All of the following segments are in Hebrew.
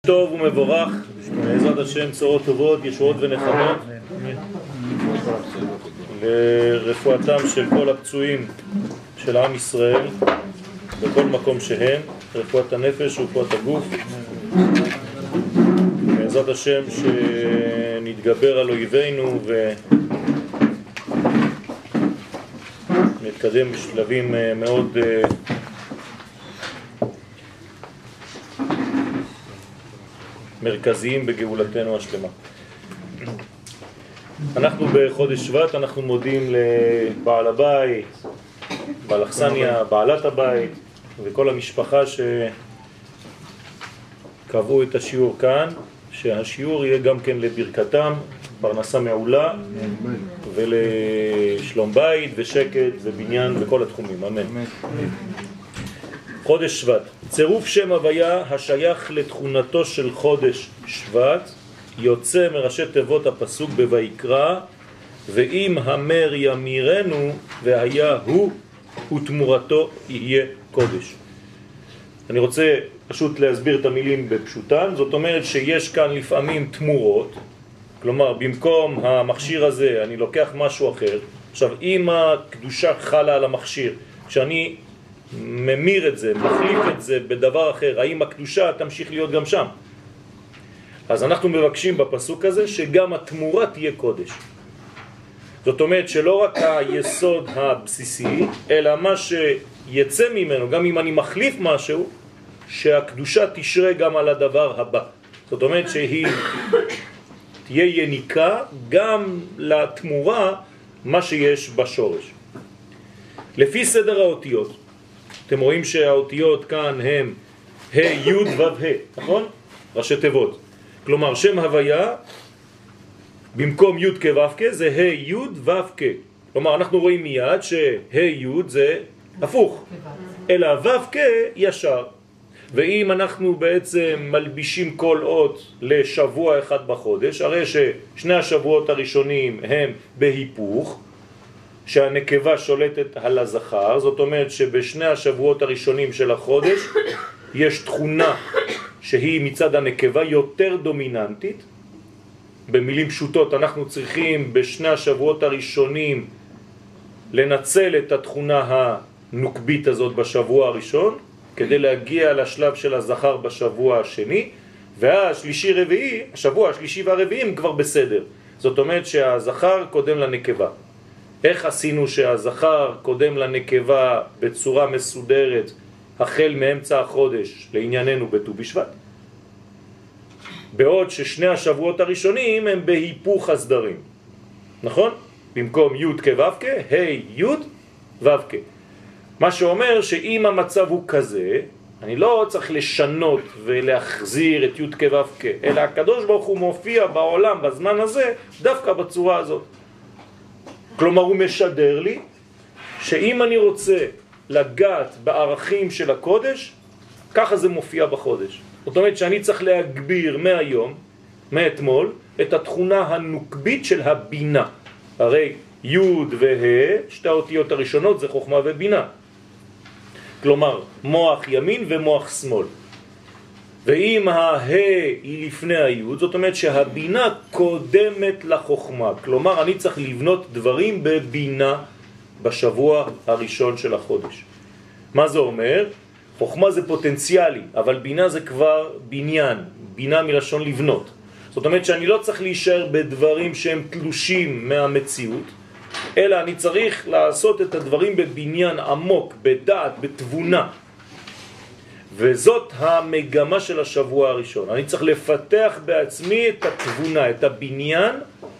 טוב ומבורך, בעזרת השם צורות טובות, ישועות ונחמות לרפואתם של כל הפצועים של עם ישראל בכל מקום שהם, רפואת הנפש ורפואת הגוף, בעזרת השם שנתגבר על אויבינו ונתקדם בשלבים מאוד מרכזיים בגאולתנו השלמה. אנחנו בחודש שבט, אנחנו מודים לבעל הבית, בעל אכסניה, בעלת הבית וכל המשפחה שקבעו את השיעור כאן, שהשיעור יהיה גם כן לברכתם, פרנסה מעולה ולשלום בית ושקט ובניין בכל התחומים, אמן. חודש שבט, צירוף שם הוויה השייך לתכונתו של חודש שבט יוצא מראשי תיבות הפסוק בויקרא, ואם המר ימירנו והיה הוא ותמורתו יהיה קודש. אני רוצה פשוט להסביר את המילים בפשוטן. זאת אומרת שיש כאן לפעמים תמורות, כלומר במקום המכשיר הזה אני לוקח משהו אחר. עכשיו אם הקדושה חלה על המכשיר, כשאני ממיר את זה, מחליף את זה בדבר אחר, האם הקדושה תמשיך להיות גם שם? אז אנחנו מבקשים בפסוק הזה שגם התמורה תהיה קודש. זאת אומרת שלא רק היסוד הבסיסי, אלא מה שיצא ממנו, גם אם אני מחליף משהו, שהקדושה תשרה גם על הדבר הבא. זאת אומרת שהיא תהיה יניקה גם לתמורה מה שיש בשורש. לפי סדר האותיות, אתם רואים שהאותיות כאן הם ה' י' ו' ה', נכון? ראשי תיבות. כלומר שם הוויה במקום י' כ' ו' כ' זה ה' י' ו' כ'. כלומר אנחנו רואים מיד שה' י' זה הפוך, אלא ו' כ' ישר. ואם אנחנו בעצם מלבישים כל אות לשבוע אחד בחודש, הרי ששני השבועות הראשונים הם בהיפוך, שהנקבה שולטת על הזכר. זאת אומרת שבשני השבועות הראשונים של החודש יש תכונה שהיא מצד הנקבה יותר דומיננטית. במילים פשוטות אנחנו צריכים בשני השבועות הראשונים לנצל את התכונה הנוקבית הזאת בשבוע הראשון כדי להגיע לשלב של הזכר בשבוע השני, והשלישי רביעי, השבוע השלישי והרביעי הם כבר בסדר. זאת אומרת שהזכר קודם לנקבה. איך עשינו שהזכר קודם לנקבה בצורה מסודרת החל מאמצע החודש לענייננו בט"ו בשבט? בעוד ששני השבועות הראשונים הם בהיפוך הסדרים, נכון? במקום י' כ' ו' כ', ה' י' ו' כ'. מה שאומר שאם המצב הוא כזה, אני לא צריך לשנות ולהחזיר את י' כ' ו' כ', אלא הקדוש ברוך הוא מופיע בעולם בזמן הזה דווקא בצורה הזאת. כלומר הוא משדר לי שאם אני רוצה לגעת בערכים של הקודש, ככה זה מופיע בחודש. זאת אומרת שאני צריך להגביר מהיום, מאתמול, את התכונה הנוקבית של הבינה. הרי י' וה', שתי האותיות הראשונות זה חוכמה ובינה. כלומר מוח ימין ומוח שמאל. ואם הה היא לפני היוד, זאת אומרת שהבינה קודמת לחוכמה. כלומר אני צריך לבנות דברים בבינה בשבוע הראשון של החודש. מה זה אומר? חוכמה זה פוטנציאלי, אבל בינה זה כבר בניין, בינה מלשון לבנות. זאת אומרת שאני לא צריך להישאר בדברים שהם תלושים מהמציאות, אלא אני צריך לעשות את הדברים בבניין עמוק, בדעת, בתבונה. וזאת המגמה של השבוע הראשון. אני צריך לפתח בעצמי את התבונה, את הבניין,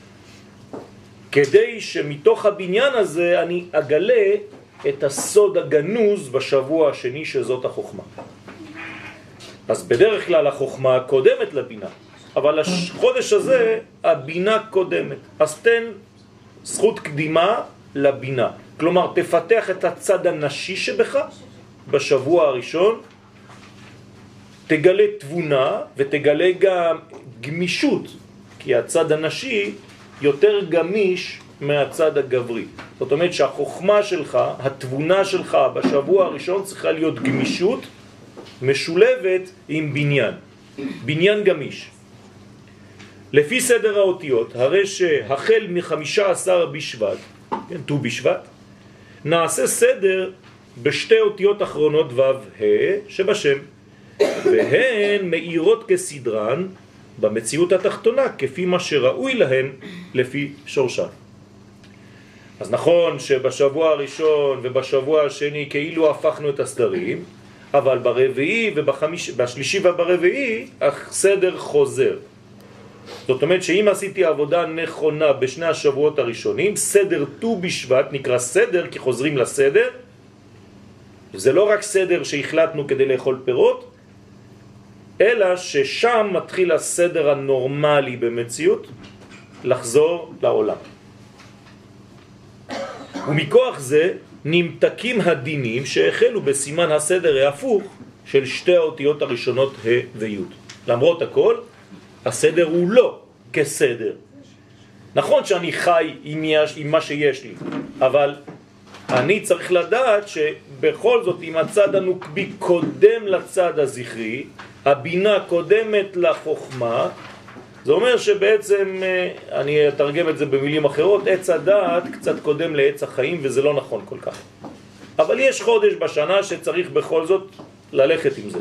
כדי שמתוך הבניין הזה אני אגלה את הסוד הגנוז בשבוע השני שזאת החוכמה. אז בדרך כלל החוכמה קודמת לבינה, אבל החודש הזה הבינה קודמת. אז תן זכות קדימה לבינה. כלומר תפתח את הצד הנשי שבך בשבוע הראשון, תגלה תבונה ותגלה גם גמישות, כי הצד הנשי יותר גמיש מהצד הגברי. זאת אומרת שהחוכמה שלך, התבונה שלך בשבוע הראשון צריכה להיות גמישות משולבת עם בניין. בניין גמיש. לפי סדר האותיות, הרי שהחל מ-15 בשבט, כן, ט"ו בשבט, נעשה סדר בשתי אותיות אחרונות ו' ה' שבשם, והן מאירות כסדרן במציאות התחתונה, כפי מה שראוי להן לפי שורשן. אז נכון שבשבוע הראשון ובשבוע השני כאילו הפכנו את הסדרים, אבל ברביעי ובשלישי וברביעי הסדר חוזר. זאת אומרת שאם עשיתי עבודה נכונה בשני השבועות הראשונים, סדר ט"ו בשבט נקרא סדר כי חוזרים לסדר. זה לא רק סדר שהחלטנו כדי לאכול פירות, אלא ששם מתחיל הסדר הנורמלי במציאות לחזור לעולם. ומכוח זה נמתקים הדינים שהחלו בסימן הסדר ההפוך של שתי האותיות הראשונות ה' וי'. למרות הכל, הסדר הוא לא כסדר. נכון שאני חי עם מה שיש לי, אבל אני צריך לדעת שבכל זאת אם הצד הנוקבי קודם לצד הזכרי, הבינה קודמת לחוכמה, זה אומר שבעצם, אני אתרגם את זה במילים אחרות, עץ הדעת קצת קודם לעץ החיים, וזה לא נכון כל כך. אבל יש חודש בשנה שצריך בכל זאת ללכת עם זה.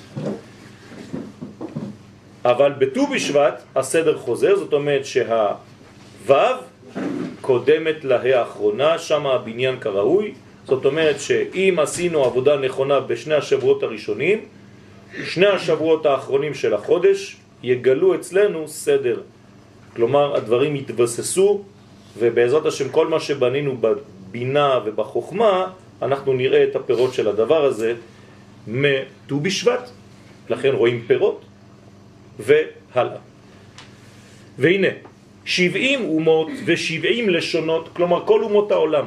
אבל בט"ו בשבט הסדר חוזר, זאת אומרת שהו' קודמת לה האחרונה, שם הבניין כראוי. זאת אומרת שאם עשינו עבודה נכונה בשני השבועות הראשונים, שני השבועות האחרונים של החודש יגלו אצלנו סדר. כלומר, הדברים יתבססו, ובעזרת השם כל מה שבנינו בבינה ובחוכמה, אנחנו נראה את הפירות של הדבר הזה מט"ו בשבט. לכן רואים פירות והלאה. והנה, 70 אומות ו70 לשונות, כלומר כל אומות העולם.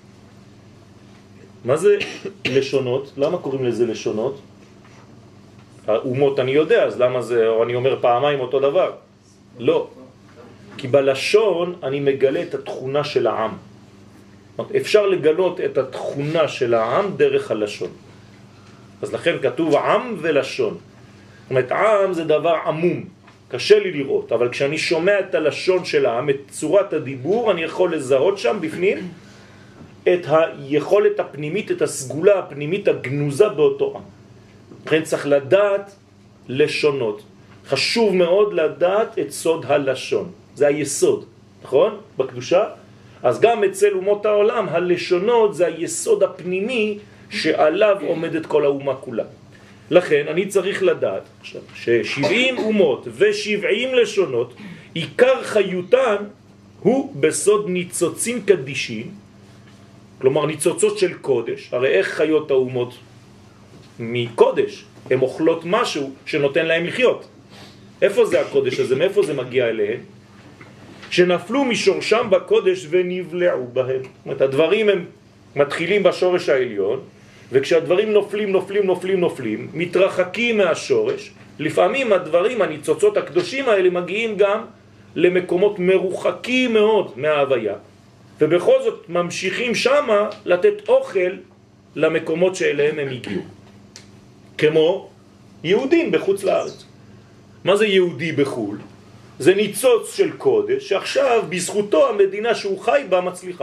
מה זה לשונות? למה קוראים לזה לשונות? האומות אני יודע, אז למה זה, או אני אומר פעמיים אותו דבר? לא. כי בלשון אני מגלה את התכונה של העם. אפשר לגלות את התכונה של העם דרך הלשון. אז לכן כתוב עם ולשון. זאת אומרת, עם זה דבר עמום, קשה לי לראות, אבל כשאני שומע את הלשון של העם, את צורת הדיבור, אני יכול לזהות שם בפנים את היכולת הפנימית, את הסגולה הפנימית הגנוזה באותו עם. לכן צריך לדעת לשונות. חשוב מאוד לדעת את סוד הלשון. זה היסוד, נכון? בקדושה. אז גם אצל אומות העולם, הלשונות זה היסוד הפנימי שעליו עומדת כל האומה כולה. לכן אני צריך לדעת ש70 אומות ו70 לשונות, עיקר חיותן הוא בסוד ניצוצים קדישים, כלומר ניצוצות של קודש. הרי איך חיות האומות? מקודש. הן אוכלות משהו שנותן להם לחיות. איפה זה הקודש הזה? מאיפה זה מגיע אליהם? שנפלו משורשם בקודש ונבלעו בהם. זאת אומרת, הדברים הם מתחילים בשורש העליון, וכשהדברים נופלים, מתרחקים מהשורש. לפעמים הדברים, הניצוצות הקדושים האלה, מגיעים גם למקומות מרוחקים מאוד מההוויה. ובכל זאת ממשיכים שמה לתת אוכל למקומות שאליהם הם הגיעו. כמו יהודים בחוץ לארץ. מה זה יהודי בחול? זה ניצוץ של קודש שעכשיו בזכותו המדינה שהוא חי בה מצליחה.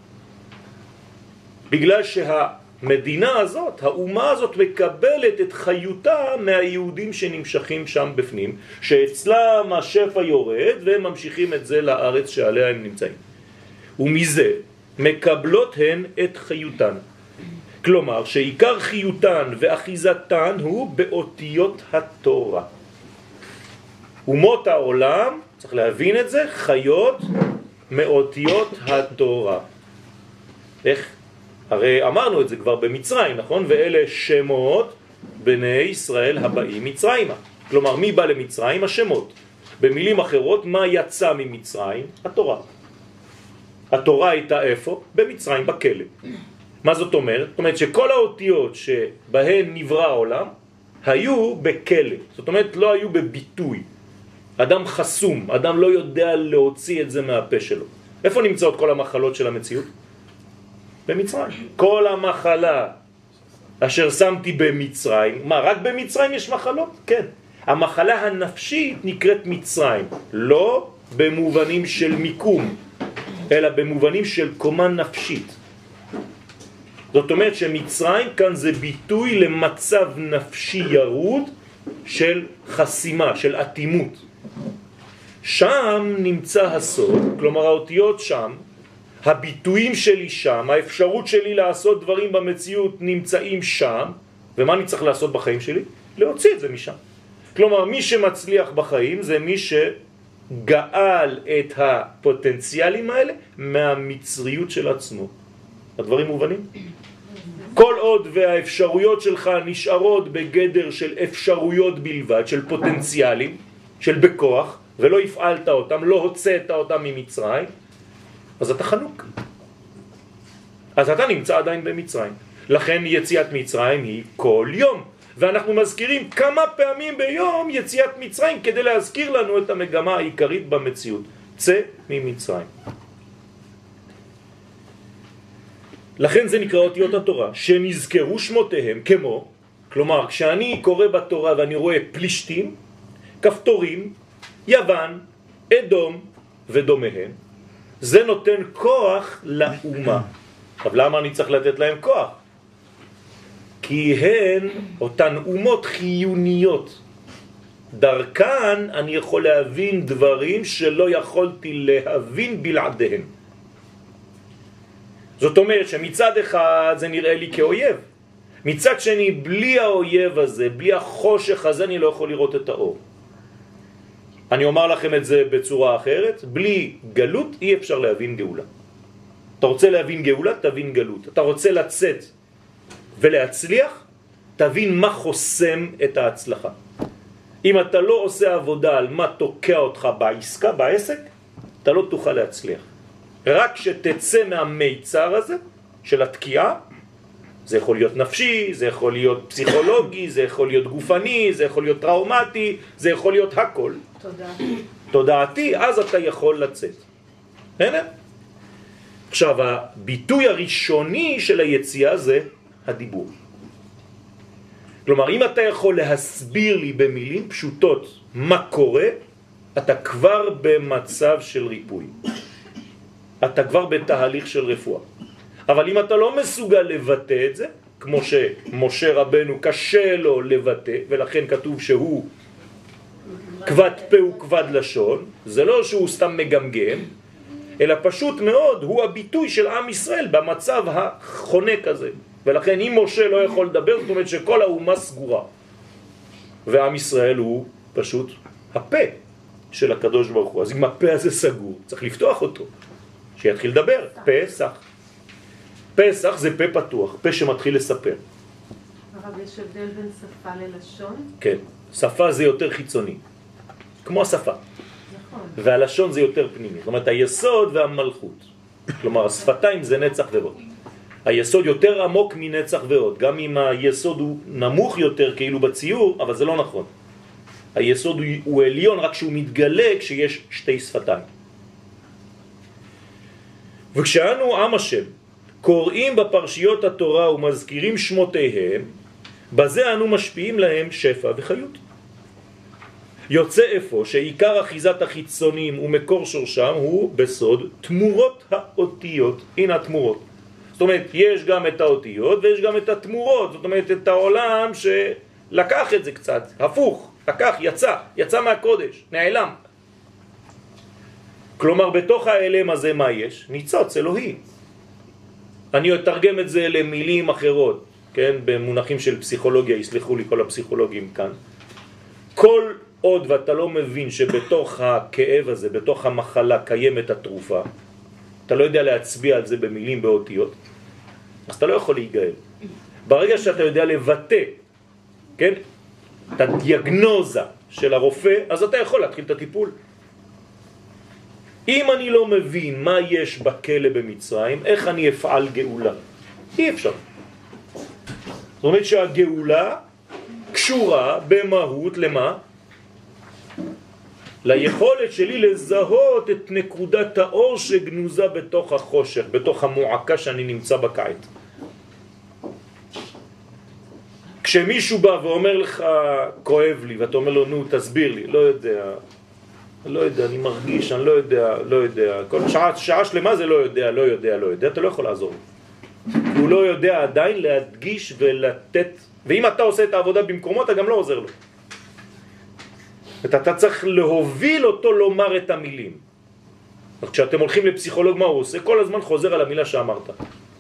בגלל שהמדינה הזאת, האומה הזאת מקבלת את חיותה מהיהודים שנמשכים שם בפנים, שאצלם השפע יורד והם ממשיכים את זה לארץ שעליה הם נמצאים. ומזה מקבלות הן את חיותן. כלומר שעיקר חיותן ואחיזתן הוא באותיות התורה. אומות העולם, צריך להבין את זה, חיות מאותיות התורה. איך? הרי אמרנו את זה כבר במצרים, נכון? ואלה שמות בני ישראל הבאים מצרימה. כלומר, מי בא למצרים? השמות. במילים אחרות, מה יצא ממצרים? התורה. התורה הייתה איפה? במצרים, בכלא. מה זאת אומרת? זאת אומרת שכל האותיות שבהן נברא העולם היו בכלא. זאת אומרת, לא היו בביטוי. אדם חסום, אדם לא יודע להוציא את זה מהפה שלו. איפה נמצאות כל המחלות של המציאות? במצרים. כל המחלה אשר שמתי במצרים, מה, רק במצרים יש מחלות? כן. המחלה הנפשית נקראת מצרים, לא במובנים של מיקום, אלא במובנים של קומה נפשית. זאת אומרת שמצרים כאן זה ביטוי למצב נפשי ירוד של חסימה, של אטימות. שם נמצא הסוד, כלומר האותיות שם, הביטויים שלי שם, האפשרות שלי לעשות דברים במציאות נמצאים שם, ומה אני צריך לעשות בחיים שלי? להוציא את זה משם. כלומר, מי שמצליח בחיים זה מי שגאל את הפוטנציאלים האלה מהמצריות של עצמו. הדברים מובנים? כל עוד והאפשרויות שלך נשארות בגדר של אפשרויות בלבד, של פוטנציאלים, של בכוח, ולא הפעלת אותם, לא הוצאת אותם ממצרים, אז אתה חנוק. אז אתה נמצא עדיין במצרים. לכן יציאת מצרים היא כל יום. ואנחנו מזכירים כמה פעמים ביום יציאת מצרים כדי להזכיר לנו את המגמה העיקרית במציאות. צא ממצרים. לכן זה נקרא אותיות התורה, שנזכרו שמותיהם כמו, כלומר כשאני קורא בתורה ואני רואה פלישתים, כפתורים, יוון, אדום ודומיהם, זה נותן כוח לאומה. אבל למה אני צריך לתת להם כוח? כי הן אותן אומות חיוניות. דרכן אני יכול להבין דברים שלא יכולתי להבין בלעדיהם. זאת אומרת שמצד אחד זה נראה לי כאויב. מצד שני, בלי האויב הזה, בלי החושך הזה, אני לא יכול לראות את האור. אני אומר לכם את זה בצורה אחרת, בלי גלות אי אפשר להבין גאולה. אתה רוצה להבין גאולה, תבין גלות. אתה רוצה לצאת ולהצליח, תבין מה חוסם את ההצלחה. אם אתה לא עושה עבודה על מה תוקע אותך בעסקה, בעסק, אתה לא תוכל להצליח. רק שתצא מהמיצר הזה של התקיעה, זה יכול להיות נפשי, זה יכול להיות פסיכולוגי, זה יכול להיות גופני, זה יכול להיות טראומטי, זה יכול להיות הכל. תודעתי, אז אתה יכול לצאת. הנה? עכשיו, הביטוי הראשוני של היציאה זה הדיבור. כלומר, אם אתה יכול להסביר לי במילים פשוטות מה קורה, אתה כבר במצב של ריפוי. אתה כבר בתהליך של רפואה. אבל אם אתה לא מסוגל לבטא את זה, כמו שמשה רבנו קשה לו לבטא, ולכן כתוב שהוא כבד פה וכבד לשון, זה לא שהוא סתם מגמגם, אלא פשוט מאוד הוא הביטוי של עם ישראל במצב החונק הזה. ולכן אם משה לא יכול לדבר, זאת אומרת שכל האומה סגורה. ועם ישראל הוא פשוט הפה של הקדוש ברוך הוא. אז אם הפה הזה סגור, צריך לפתוח אותו, שיתחיל לדבר. פסח. פסח זה פה פתוח, פה שמתחיל לספר. הרב, יש הבדל בין שפה ללשון? כן, שפה זה יותר חיצוני, כמו השפה. נכון. והלשון זה יותר פנימי. זאת אומרת, היסוד והמלכות. כלומר, השפתיים זה נצח ועוד. היסוד יותר עמוק מנצח ועוד. גם אם היסוד הוא נמוך יותר כאילו בציור, אבל זה לא נכון. היסוד הוא עליון רק שהוא מתגלה כשיש שתי שפתיים. וכשאנו עם השם קוראים בפרשיות התורה ומזכירים שמותיהם, בזה אנו משפיעים להם שפע וחיות. יוצא איפה שעיקר אחיזת החיצונים ומקור שורשם הוא בסוד תמורות האותיות. הנה התמורות. זאת אומרת, יש גם את האותיות ויש גם את התמורות. זאת אומרת, את העולם שלקח את זה קצת, הפוך, לקח, יצא מהקודש, נעלם. כלומר, בתוך האלם הזה מה יש? ניצוץ אלוהי. אני אתרגם את זה למילים אחרות, כן? במונחים של פסיכולוגיה, יסלחו לי כל הפסיכולוגים כאן. כל עוד ואתה לא מבין שבתוך הכאב הזה, בתוך המחלה קיימת התרופה, אתה לא יודע להצביע על זה במילים, באותיות, אז אתה לא יכול להיגאל. ברגע שאתה יודע לבטא, כן? את הדיאגנוזה של הרופא, אז אתה יכול להתחיל את הטיפול. אם אני לא מבין מה יש בכלא במצרים, איך אני אפעל גאולה? אי אפשר. זאת אומרת שהגאולה קשורה במהות למה? ליכולת שלי לזהות את נקודת האור שגנוזה בתוך החושך, בתוך המועקה שאני נמצא בקיץ. כשמישהו בא ואומר לך כואב לי, ואתה אומר לו נו תסביר לי, לא יודע, אני מרגיש, אני לא יודע, כל שעה שלמה זה לא יודע, אתה לא יכול לעזור לו. הוא לא יודע עדיין להדגיש ולתת, ואם אתה עושה את העבודה במקומו אתה גם לא עוזר לו. אתה צריך להוביל אותו לומר את המילים. כשאתם הולכים לפסיכולוג מה הוא עושה? כל הזמן חוזר על המילה שאמרת.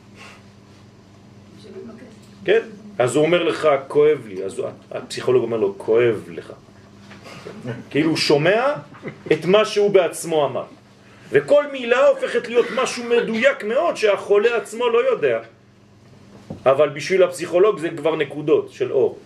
כן? אז הוא אומר לך כואב לי, אז הפסיכולוג אומר לו כואב לך. כאילו הוא שומע את מה שהוא בעצמו אמר. וכל מילה הופכת להיות משהו מדויק מאוד שהחולה עצמו לא יודע. אבל בשביל הפסיכולוג זה כבר נקודות של אור.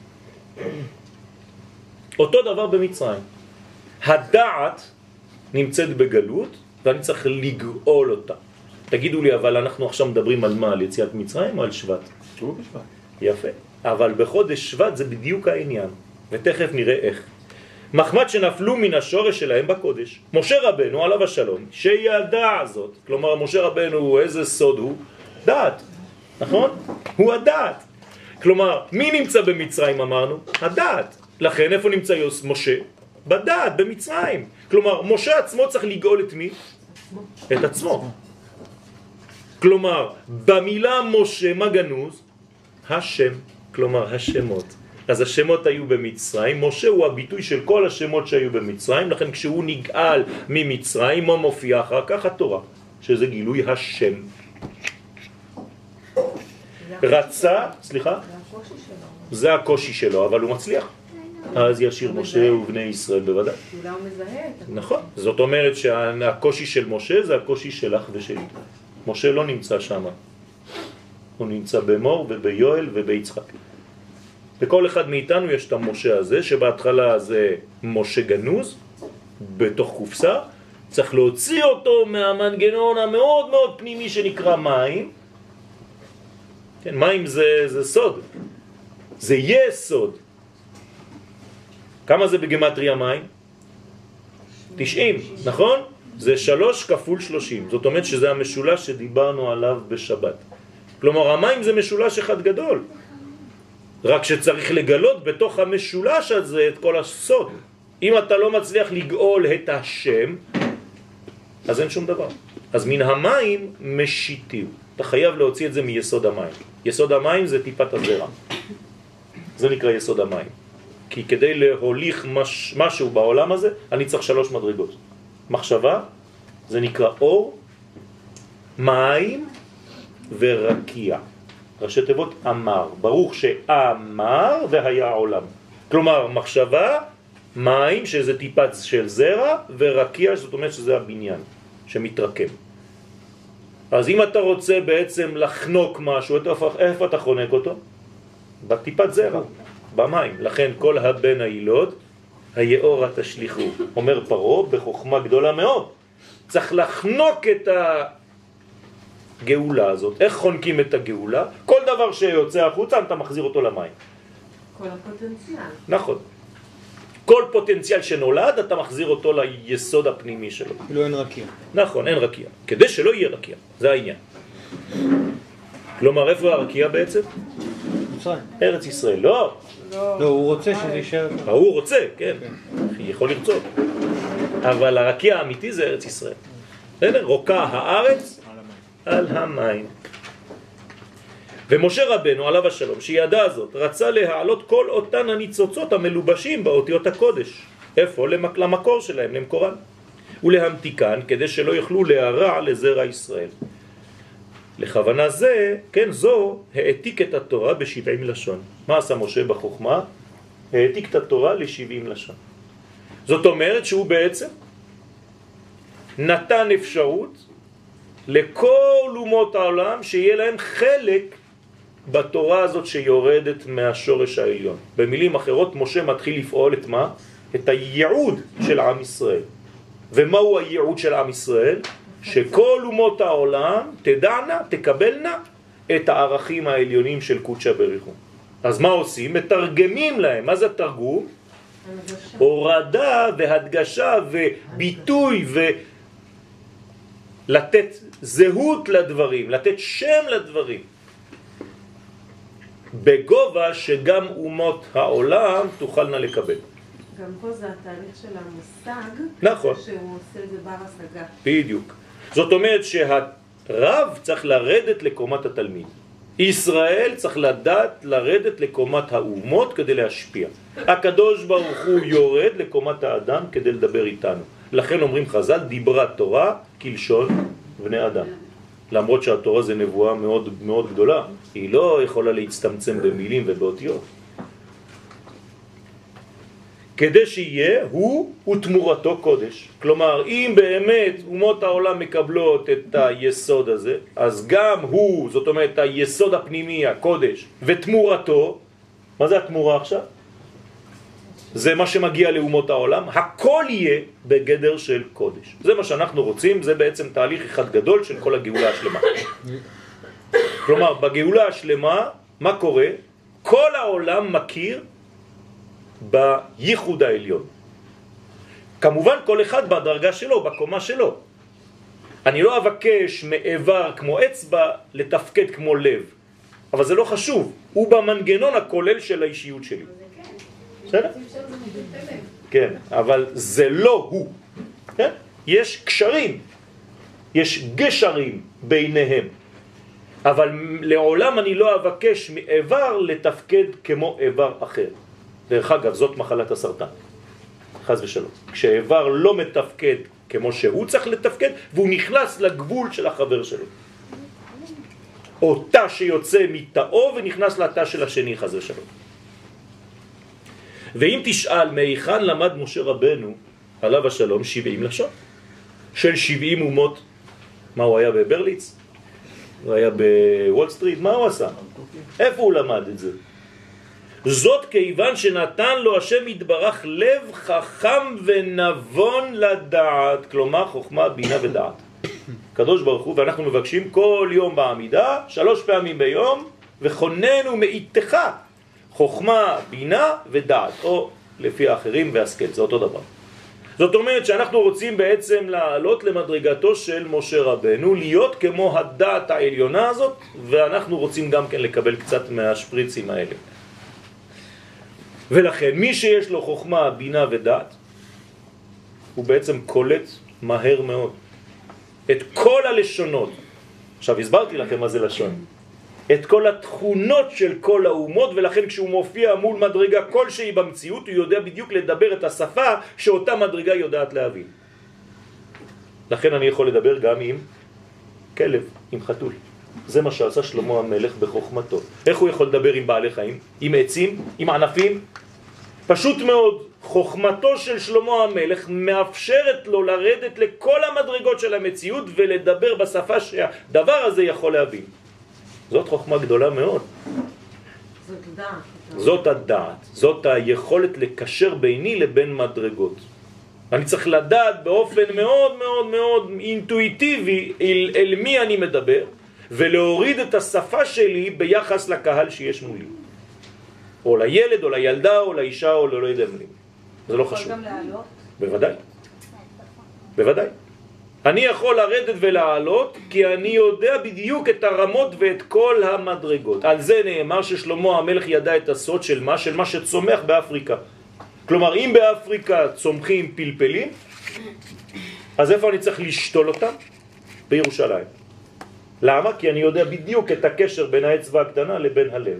אותו דבר במצרים. הדעת נמצאת בגלות ואני צריך לגאול אותה. תגידו לי, אבל אנחנו עכשיו מדברים על מה? על יציאת מצרים או על שבט? שבט. יפה. אבל בחודש שבט זה בדיוק העניין. ותכף נראה איך. מחמד שנפלו מן השורש שלהם בקודש. משה רבנו עליו השלום, שידע זאת. כלומר, משה רבנו, איזה סוד הוא? דעת. נכון? הוא הדעת. כלומר, מי נמצא במצרים אמרנו? הדעת. לכן איפה נמצא משה? בדעת, במצרים. כלומר, משה עצמו צריך לגאול את מי? את עצמו. כלומר, במילה משה מה גנוז? השם. כלומר, השמות. אז השמות היו במצרים, משה הוא הביטוי של כל השמות שהיו במצרים, לכן כשהוא נגאל ממצרים, מה מופיע אחר כך? התורה, שזה גילוי השם. רצה, סליחה? זה הקושי שלו, אבל הוא מצליח. אז ישיר משה ובני ישראל בוודאי. אולי הוא מזהה את זה. נכון, זאת אומרת שהקושי של משה זה הקושי שלך ושלי. משה לא נמצא שם, הוא נמצא במור וביואל וביצחק. בכל אחד מאיתנו יש את המשה הזה, שבהתחלה זה משה גנוז, בתוך קופסה, צריך להוציא אותו מהמנגנון המאוד מאוד פנימי שנקרא מים. כן, מים זה סוד, זה יסוד. כמה זה בגמטריה מים? 90, נכון? זה 3 כפול 30, זאת אומרת שזה המשולש שדיברנו עליו בשבת. כלומר המים זה משולש אחד גדול, רק שצריך לגלות בתוך המשולש הזה את כל הסוד. אם אתה לא מצליח לגאול את השם, אז אין שום דבר. אז מן המים משיתיו. אתה חייב להוציא את זה מיסוד המים. יסוד המים זה טיפת הזרע. זה נקרא יסוד המים. כי כדי להוליך משהו בעולם הזה, אני צריך 3 מדרגות. מחשבה, זה נקרא אור, מים ורקיע. ראשי תיבות אמר, ברוך שאמר והיה עולם. כלומר, מחשבה, מים, שזה טיפת של זרע, ורקיע, זאת אומרת שזה הבניין, שמתרקם. אז אם אתה רוצה בעצם לחנוק משהו, איפה אתה חונק אותו? בטיפת זרע, במים. לכן כל הבן הילוד, היאורה תשליחו. אומר פרעה בחוכמה גדולה מאוד. צריך לחנוק את הגאולה הזאת. איך חונקים את הגאולה? כל דבר שיוצא החוצה, אתה מחזיר אותו למים. כל הפוטנציאל. נכון. כל פוטנציאל שנולד, אתה מחזיר אותו ליסוד הפנימי שלו. כאילו אין רקיע. נכון, אין רקיע. כדי שלא יהיה רקיע. זה העניין. כלומר, איפה הרקיע בעצם? מצרים. ארץ ישראל. לא. לא, הוא רוצה שזה יישאר. הוא רוצה, כן. יכול לרצות. אבל הרקיע האמיתי זה ארץ ישראל. בסדר? רוקה הארץ על המים. ומשה רבנו עליו השלום שידע זאת רצה להעלות כל אותן הניצוצות המלובשים באותיות הקודש. איפה? למקור שלהם, למקורן. ולהמתיקן כדי שלא יוכלו להרע לזרע ישראל. לכוונה זה, כן, זו העתיק את התורה ב70 לשון. מה עשה משה בחוכמה? העתיק את התורה ל70 לשון. זאת אומרת שהוא בעצם נתן אפשרות לכל אומות העולם שיהיה להם חלק בתורה הזאת שיורדת מהשורש העליון. במילים אחרות, משה מתחיל לפעול את מה? את הייעוד של עם ישראל. ומהו הייעוד של עם ישראל? שכל אומות העולם תדענה, תקבלנה את הערכים העליונים של קודשא בריך הוא. אז מה עושים? מתרגמים להם. מה זה תרגום? הורדה והדגשה וביטוי ולתת זהות לדברים, לתת שם לדברים. בגובה שגם אומות העולם תוכלנה לקבל. גם פה זה התהליך של המושג, נכון. שהוא עושה את זה בר השגה. בדיוק. זאת אומרת שהרב צריך לרדת לקומת התלמיד. ישראל צריך לדעת לרדת לקומת האומות כדי להשפיע. הקדוש ברוך הוא יורד לקומת האדם כדי לדבר איתנו. לכן אומרים חז"ל, דיברה תורה כלשון בני אדם. למרות שהתורה זה נבואה מאוד מאוד גדולה, היא לא יכולה להצטמצם במילים ובאותיות. כדי שיהיה הוא ותמורתו קודש. כלומר, אם באמת אומות העולם מקבלות את היסוד הזה, אז גם הוא, זאת אומרת היסוד הפנימי, הקודש, ותמורתו, מה זה התמורה עכשיו? זה מה שמגיע לאומות העולם, הכל יהיה בגדר של קודש. זה מה שאנחנו רוצים, זה בעצם תהליך אחד גדול של כל הגאולה השלמה. כלומר, בגאולה השלמה, מה קורה? כל העולם מכיר בייחוד העליון. כמובן כל אחד בדרגה שלו, בקומה שלו. אני לא אבקש מאיבר כמו אצבע לתפקד כמו לב, אבל זה לא חשוב, הוא במנגנון הכולל של האישיות שלי. בסדר? כן, אבל זה לא הוא. כן? יש קשרים, יש גשרים ביניהם, אבל לעולם אני לא אבקש מאיבר לתפקד כמו איבר אחר. דרך אגב, זאת מחלת הסרטן, חס ושלום. כשאיבר לא מתפקד כמו שהוא צריך לתפקד, והוא נכנס לגבול של החבר שלו. או תא שיוצא מתאו ונכנס לתא של השני, חס ושלום. ואם תשאל מהיכן למד משה רבנו, עליו השלום, 70 לשון. של 70 אומות. מה הוא היה בברליץ? הוא היה בוול סטריט? מה הוא עשה? איפה הוא למד את זה? זאת כיוון שנתן לו השם יתברך לב חכם ונבון לדעת, כלומר חוכמה, בינה ודעת. קדוש ברוך הוא, ואנחנו מבקשים כל יום בעמידה, 3 פעמים ביום, וכוננו מאיתך חוכמה, בינה ודעת, או לפי האחרים והשכל, זה אותו דבר. זאת אומרת שאנחנו רוצים בעצם לעלות למדרגתו של משה רבנו, להיות כמו הדעת העליונה הזאת, ואנחנו רוצים גם כן לקבל קצת מהשפריצים האלה. ולכן מי שיש לו חוכמה, בינה ודעת, הוא בעצם קולט מהר מאוד את כל הלשונות. עכשיו הסברתי לכם מה זה לשון. את כל התכונות של כל האומות, ולכן כשהוא מופיע מול מדרגה כלשהי במציאות, הוא יודע בדיוק לדבר את השפה שאותה מדרגה יודעת להבין. לכן אני יכול לדבר גם עם כלב, עם חתול. זה מה שעשה שלמה המלך בחוכמתו. איך הוא יכול לדבר עם בעלי חיים? עם עצים? עם ענפים? פשוט מאוד, חוכמתו של שלמה המלך מאפשרת לו לרדת לכל המדרגות של המציאות ולדבר בשפה שהדבר הזה יכול להבין. זאת חוכמה גדולה מאוד. זאת דעת. זאת הדעת, זאת היכולת לקשר ביני לבין מדרגות. אני צריך לדעת באופן מאוד מאוד מאוד אינטואיטיבי אל מי אני מדבר, ולהוריד את השפה שלי ביחס לקהל שיש מולי. או לילד, או לילדה, או לאישה, או לא יודע מי. זה לא חשוב. יכול גם לעלות? בוודאי. בוודאי. אני יכול לרדת ולעלות כי אני יודע בדיוק את הרמות ואת כל המדרגות. על זה נאמר ששלמה המלך ידע את הסוד של מה? של מה שצומח באפריקה. כלומר, אם באפריקה צומחים פלפלים, אז איפה אני צריך לשתול אותם? בירושלים. למה? כי אני יודע בדיוק את הקשר בין האצבע הקטנה לבין הלב.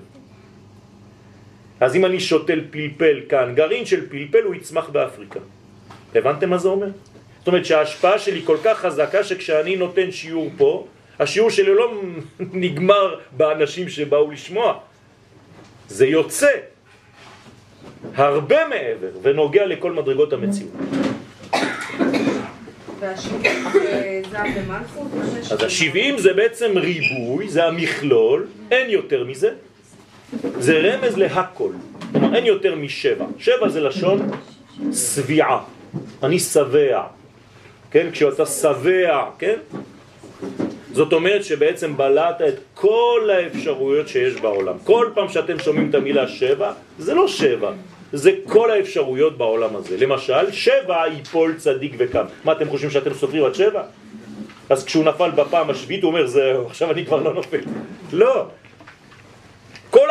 אז אם אני שותל פלפל כאן, גרעין של פלפל הוא יצמח באפריקה. הבנתם מה זה אומר? זאת אומרת שההשפעה שלי כל כך חזקה שכשאני נותן שיעור פה, השיעור שלי לא נגמר באנשים שבאו לשמוע. זה יוצא הרבה מעבר ונוגע לכל מדרגות המציאות. וה-70 זה המלכות? אז ה-70 זה בעצם ריבוי, זה המכלול, אין יותר מזה. זה רמז להכל. כלומר, אין יותר מ7. 7 זה לשון סביעה. אני שבע. כן? כשאתה שבע, כן? זאת אומרת שבעצם בלעת את כל האפשרויות שיש בעולם. כל פעם שאתם שומעים את המילה 7, זה לא 7. זה כל האפשרויות בעולם הזה. למשל, 7 ייפול צדיק וקם. מה אתם חושבים שאתם סופרים עד 7? אז כשהוא נפל בפעם השביעית הוא אומר, זהו, עכשיו אני כבר לא נופל. לא. כל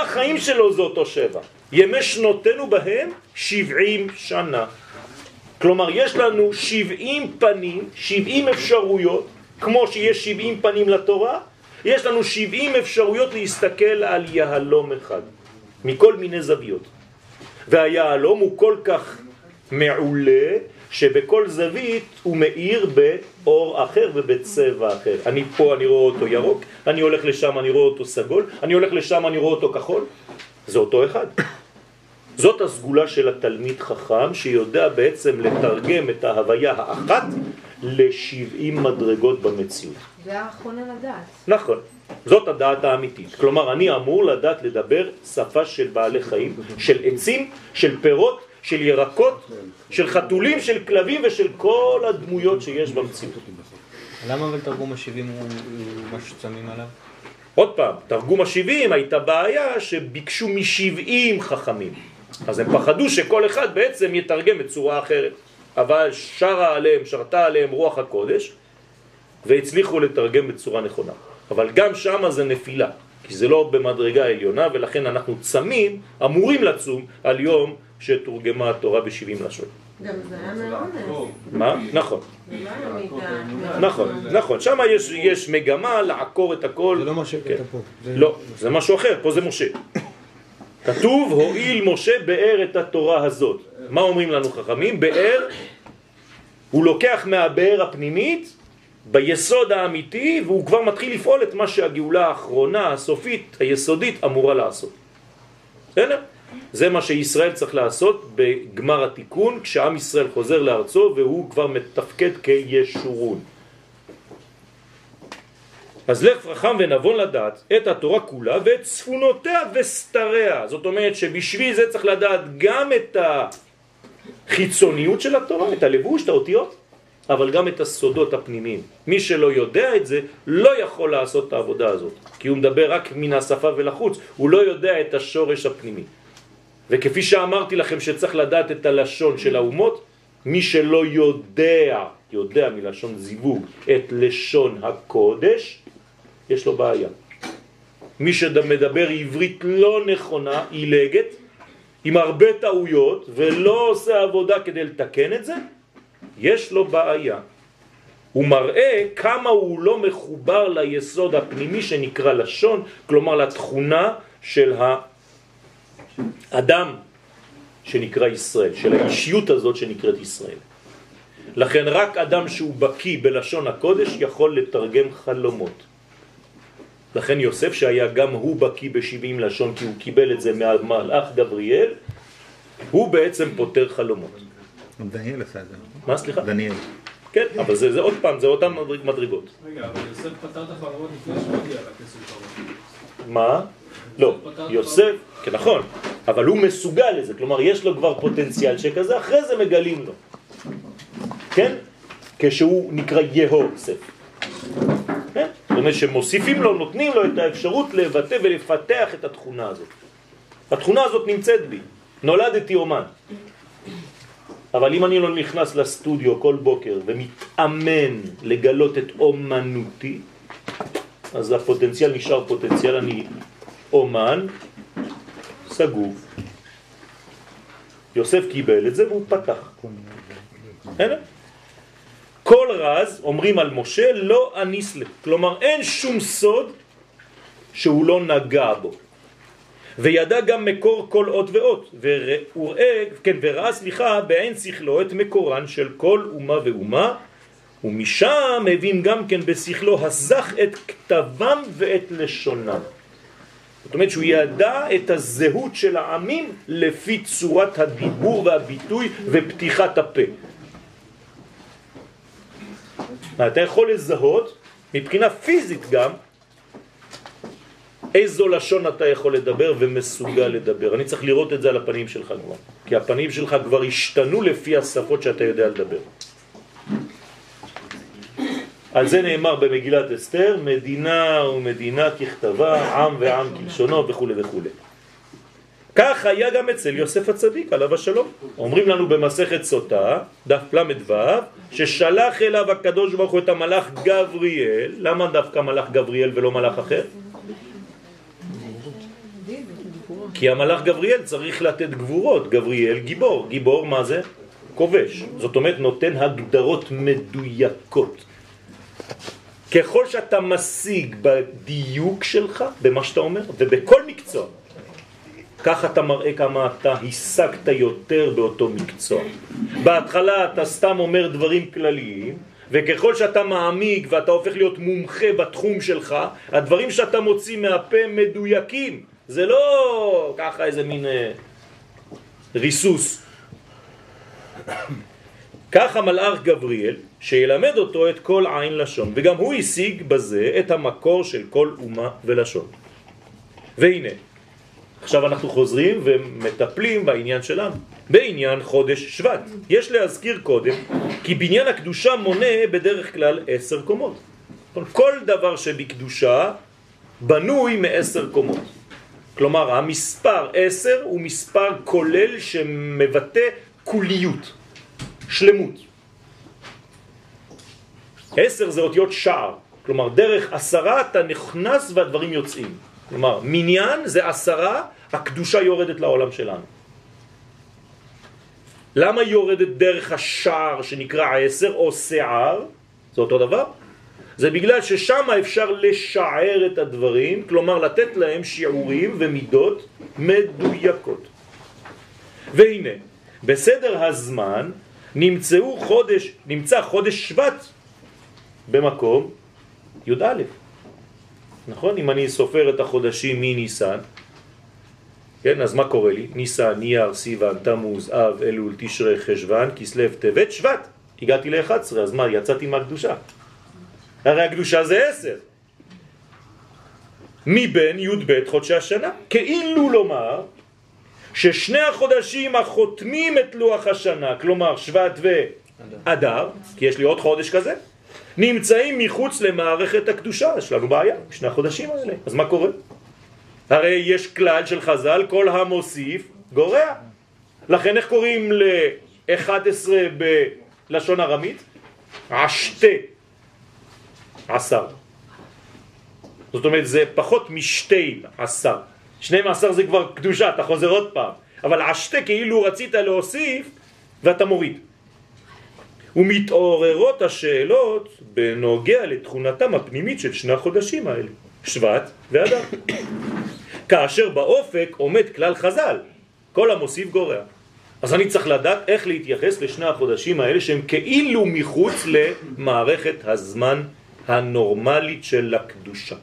החיים שלו זה אותו 7. ימי שנותינו בהם 70 שנה. כלומר, יש לנו 70 פנים, 70 אפשרויות, כמו שיש 70 פנים לתורה, יש לנו 70 אפשרויות להסתכל על יהלום אחד, מכל מיני זוויות. והיהלום הוא כל כך מעולה, שבכל זווית הוא מאיר באור אחר ובצבע אחר. אני פה, אני רואה אותו ירוק, אני הולך לשם, אני רואה אותו סגול, אני הולך לשם, אני רואה אותו כחול. זה אותו אחד. זאת הסגולה של התלמיד חכם, שיודע בעצם לתרגם את ההוויה האחת ל70 מדרגות במציאות. זה האחרון על הדעת. נכון. זאת הדעת האמיתית. כלומר, אני אמור לדעת לדבר שפה של בעלי חיים, של עצים, של פירות, של ירקות, של חתולים, של כלבים ושל כל הדמויות שיש במציאות. למה אבל תרגום ה-70 הוא משהו שצמים עליו? עוד פעם, תרגום ה-70 הייתה בעיה שביקשו מ70 חכמים. אז הם פחדו שכל אחד בעצם יתרגם בצורה אחרת. אבל שרתה עליהם רוח הקודש, והצליחו לתרגם בצורה נכונה. אבל גם שם זה נפילה, כי זה לא במדרגה העליונה, ולכן אנחנו צמים, אמורים לצום על יום שתורגמה התורה ב70 לשון. גם זה היה מהאונס. מה? נכון. נכון. שם יש מגמה לעקור את הכל. זה לא מה שכתב פה. לא, זה משהו אחר, פה זה משה. כתוב, הועיל משה באר את התורה הזאת. מה אומרים לנו חכמים? באר, הוא לוקח מהבאר הפנימית, ביסוד האמיתי, והוא כבר מתחיל לפעול את מה שהגאולה האחרונה, הסופית, היסודית, אמורה לעשות. בסדר? זה מה שישראל צריך לעשות בגמר התיקון, כשעם ישראל חוזר לארצו והוא כבר מתפקד כישורון. אז לך חכם ונבון לדעת את התורה כולה ואת צפונותיה וסתריה. זאת אומרת שבשביל זה צריך לדעת גם את החיצוניות של התורה, את הלבוש, את האותיות, אבל גם את הסודות הפנימיים. מי שלא יודע את זה לא יכול לעשות את העבודה הזאת, כי הוא מדבר רק מן השפה ולחוץ, הוא לא יודע את השורש הפנימי. וכפי שאמרתי לכם שצריך לדעת את הלשון של האומות, מי שלא יודע מלשון זיווג את לשון הקודש, יש לו בעיה. מי שמדבר עברית לא נכונה, עילגת, עם הרבה טעויות, ולא עושה עבודה כדי לתקן את זה, יש לו בעיה. הוא מראה כמה הוא לא מחובר ליסוד הפנימי שנקרא לשון, כלומר לתכונה של האדם שנקרא ישראל, של האישיות הזאת שנקראת ישראל. לכן רק אדם שהוא בקי בלשון הקודש יכול לתרגם חלומות. לכן יוסף שהיה גם הוא בקי ב70 לשון, כי הוא קיבל את זה מהמלאך גבריאל, הוא בעצם פותר חלומות. דניאל עשה את זה. מה, סליחה? דניאל. כן, אבל זה עוד פעם, זה אותן מדרגות. רגע, אבל יוסף פתר את החלומות לפני שהוא הגיע לכסף חלומות. מה? לא, יוסף, כן נכון, אבל הוא מסוגל לזה, כלומר יש לו כבר פוטנציאל שכזה, אחרי זה מגלים לו. כן? כשהוא נקרא יהוסף. כן? זאת אומרת שמוסיפים לו, נותנים לו את האפשרות לבטא ולפתח את התכונה הזאת. התכונה הזאת נמצאת בי, נולדתי אומן. אבל אם אני לא נכנס לסטודיו כל בוקר ומתאמן לגלות את אומנותי, אז הפוטנציאל נשאר פוטנציאל, אני אומן סגור. יוסף קיבל את זה והוא פתח. כל רז, אומרים על משה, לא אניס לה. כלומר, אין שום סוד שהוא לא נגע בו. וידע גם מקור כל אות ואות. וראה, בעין שכלו את מקורן של כל אומה ואומה, ומשם הבין גם כן בשכלו הזך את כתבם ואת לשונם. זאת אומרת שהוא ידע את הזהות של העמים לפי צורת הדיבור והביטוי ופתיחת הפה. אתה יכול לזהות מבחינה פיזית גם איזו לשון אתה יכול לדבר ומסוגל לדבר. אני צריך לראות את זה על הפנים שלך כבר, כי הפנים שלך כבר השתנו לפי השפות שאתה יודע לדבר. על זה נאמר במגילת אסתר, מדינה ומדינה ככתבה, עם ועם כלשונו וכו' וכו'. כך היה גם אצל יוסף הצדיק, עליו השלום. אומרים לנו במסכת סוטה, דף למדו, ששלח אליו הקדוש ברוך הוא את המלאך גבריאל. למה דווקא מלאך גבריאל ולא מלאך אחר? כי המלאך גבריאל צריך לתת גבורות. גבריאל גיבור. גיבור מה זה? כובש. זאת אומרת נותן הגדרות מדויקות. ככל שאתה משיג בדיוק שלך, במה שאתה אומר, ובכל מקצוע, כך אתה מראה כמה אתה השגת יותר באותו מקצוע. בהתחלה אתה סתם אומר דברים כלליים, וככל שאתה מעמיק ואתה הופך להיות מומחה בתחום שלך, הדברים שאתה מוציא מהפה מדויקים. זה לא ככה איזה מין ריסוס. כך המלאך גבריאל, שילמד אותו את כל עין לשון, וגם הוא השיג בזה את המקור של כל אומה ולשון. והנה, עכשיו אנחנו חוזרים ומטפלים בעניין שלנו, בעניין חודש שבט. יש להזכיר קודם כי בניין הקדושה מונה בדרך כלל 10 קומות. כל דבר שבקדושה בנוי מ10 קומות. כלומר, המספר 10 הוא מספר כולל שמבטא כוליות, שלמות. 10 זה אותיות שער, כלומר דרך 10 אתה נכנס והדברים יוצאים. כלומר, מניין זה 10, הקדושה יורדת לעולם שלנו. למה יורדת דרך השער שנקרא 10 או שער? זה אותו דבר. זה בגלל ששם אפשר לשער את הדברים, כלומר לתת להם שיעורים ומידות מדויקות. והנה, בסדר הזמן נמצא חודש שבט במקום י"א. נכון? אם אני סופר את החודשים מניסן, כן, אז מה קורה לי? ניסן, נייר, סיוון, תמוז, אב, אלול, תשרי, חשוון, כסלו, טבת, שבט. הגעתי ל-11, אז מה? יצאתי מהקדושה. הרי הקדושה זה 10. מבין י"ב חודשי השנה. כאילו לומר ששני החודשים החותמים את לוח השנה, כלומר שבט ואדר, כי יש לי עוד חודש כזה, נמצאים מחוץ למערכת הקדושה. יש לנו בעיה, שני החודשים האלה. אז מה קורה? הרי יש כלל של חז"ל, כל המוסיף גורע. לכן איך קוראים ל-11 בלשון ארמית? עשתה 10. זאת אומרת זה פחות מ12. 12 זה כבר קדושה, אתה חוזר עוד פעם. אבל עשתה כאילו רצית להוסיף ואתה מוריד. ומתעוררות השאלות בנוגע לתכונתם הפנימית של שני החודשים האלה, שבט ואדר. כאשר באופק עומד כלל חז"ל, כל המוסיף גורע. אז אני צריך לדעת איך להתייחס לשני החודשים האלה שהם כאילו מחוץ למערכת הזמן הנורמלית של הקדושה.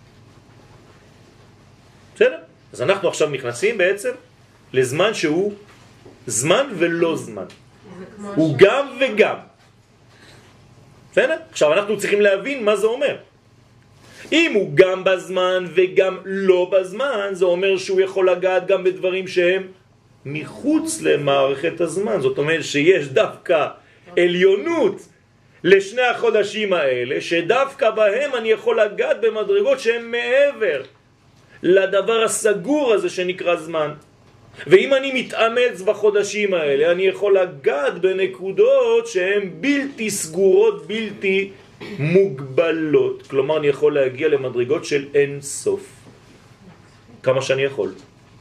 בסדר? אז אנחנו עכשיו נכנסים בעצם לזמן שהוא זמן ולא זמן. הוא גם וגם. בסדר? עכשיו אנחנו צריכים להבין מה זה אומר. אם הוא גם בזמן וגם לא בזמן, זה אומר שהוא יכול לגעת גם בדברים שהם מחוץ למערכת הזמן. זאת אומרת שיש דווקא עליונות לשני החודשים האלה, שדווקא בהם אני יכול לגעת במדרגות שהן מעבר לדבר הסגור הזה שנקרא זמן. ואם אני מתאמץ בחודשים האלה, אני יכול לגעת בנקודות שהן בלתי סגורות, בלתי מוגבלות. כלומר, אני יכול להגיע למדרגות של אין סוף. כמה שאני יכול.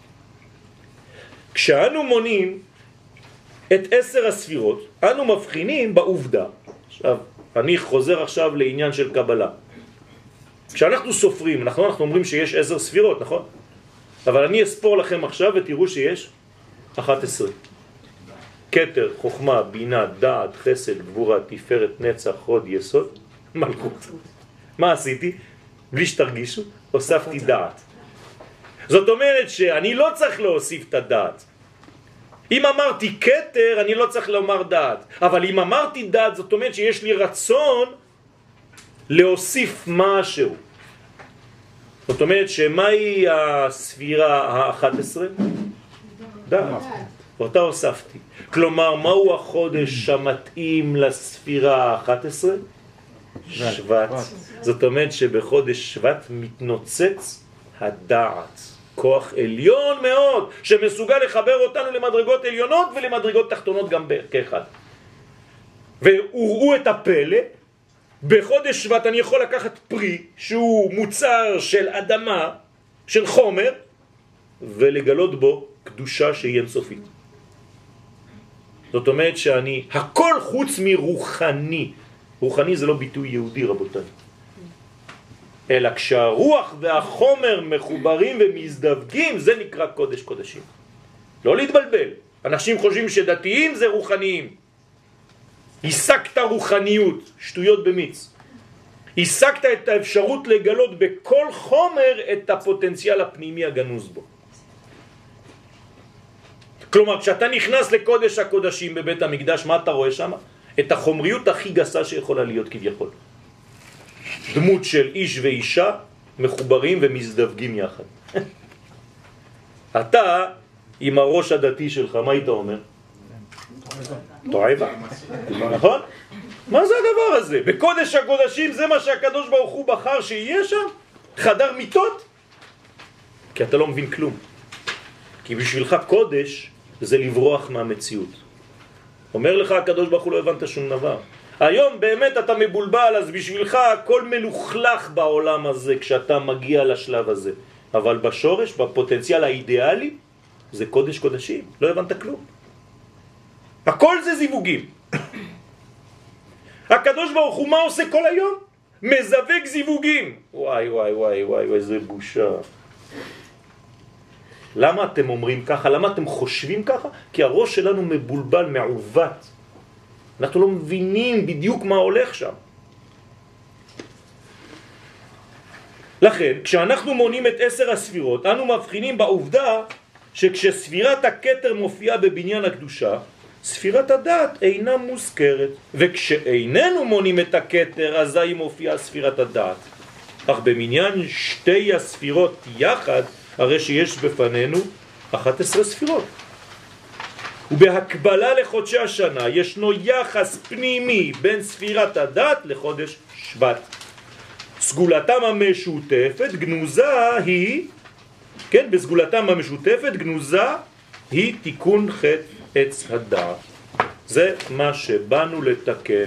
כשאנו מונים את 10 הספירות, אנו מבחינים בעובדה. עכשיו, אני חוזר עכשיו לעניין של קבלה. כשאנחנו סופרים, אנחנו אומרים שיש 10 ספירות, נכון? אבל אני אספור לכם עכשיו ותראו שיש 11. כתר, חוכמה, בינה, דעת, חסד, גבורה, תפארת, נצח, חוד, יסוד, מלכות. מה עשיתי? בלי שתרגישו, הוספתי דעת. זאת אומרת שאני לא צריך להוסיף את הדעת. אם אמרתי כתר, אני לא צריך לומר דעת. אבל אם אמרתי דעת, זאת אומרת שיש לי רצון להוסיף משהו. זאת אומרת שמהי הספירה ה-11? דעת. אותה הוספתי. כלומר, מהו החודש המתאים לספירה ה-11? שבט. זאת אומרת שבחודש שבט מתנוצץ הדעת. כוח עליון מאוד, שמסוגל לחבר אותנו למדרגות עליונות ולמדרגות תחתונות גם כאחד. והוראו את הפלא, בחודש שבט אני יכול לקחת פרי שהוא מוצר של אדמה, של חומר, ולגלות בו קדושה שהיא אינסופית. זאת אומרת שאני הכל חוץ מרוחני. רוחני זה לא ביטוי יהודי רבותיי. אלא כשהרוח והחומר מחוברים ומזדווגים, זה נקרא קודש קודשים. לא להתבלבל. אנשים חושבים שדתיים זה רוחניים. השגת רוחניות, שטויות במיץ. השגת את האפשרות לגלות בכל חומר את הפוטנציאל הפנימי הגנוז בו. כלומר, כשאתה נכנס לקודש הקודשים בבית המקדש, מה אתה רואה שם? את החומריות הכי גסה שיכולה להיות כביכול. דמות של איש ואישה מחוברים ומזדווגים יחד. אתה, עם הראש הדתי שלך, מה היית אומר? תועבה. נכון? מה זה הדבר הזה? בקודש הקודשים זה מה שהקדוש ברוך הוא בחר שיהיה שם? חדר מיטות? כי אתה לא מבין כלום. כי בשבילך קודש זה לברוח מהמציאות. אומר לך הקדוש ברוך הוא לא הבנת שום דבר. היום באמת אתה מבולבל, אז בשבילך הכל מלוכלך בעולם הזה כשאתה מגיע לשלב הזה. אבל בשורש, בפוטנציאל האידיאלי, זה קודש קודשים. לא הבנת כלום. הכל זה זיווגים. הקדוש ברוך הוא מה עושה כל היום? מזווג זיווגים. וואי וואי וואי וואי, איזה בושה. למה אתם אומרים ככה? למה אתם חושבים ככה? כי הראש שלנו מבולבל, מעוות. אנחנו לא מבינים בדיוק מה הולך שם. לכן, כשאנחנו מונים את 10 הספירות, אנו מבחינים בעובדה שכשספירת הכתר מופיעה בבניין הקדושה, ספירת הדעת אינה מוזכרת. וכשאיננו מונים את הכתר, אזי מופיעה ספירת הדעת. אך במניין שתי הספירות יחד, הרי שיש בפנינו 11 ספירות. ובהקבלה לחודשי השנה ישנו יחס פנימי בין ספירת הדת לחודש שבט. סגולתם המשותפת גנוזה היא, כן, בסגולתם המשותפת גנוזה היא תיקון חטא עץ הדעת. זה מה שבאנו לתקן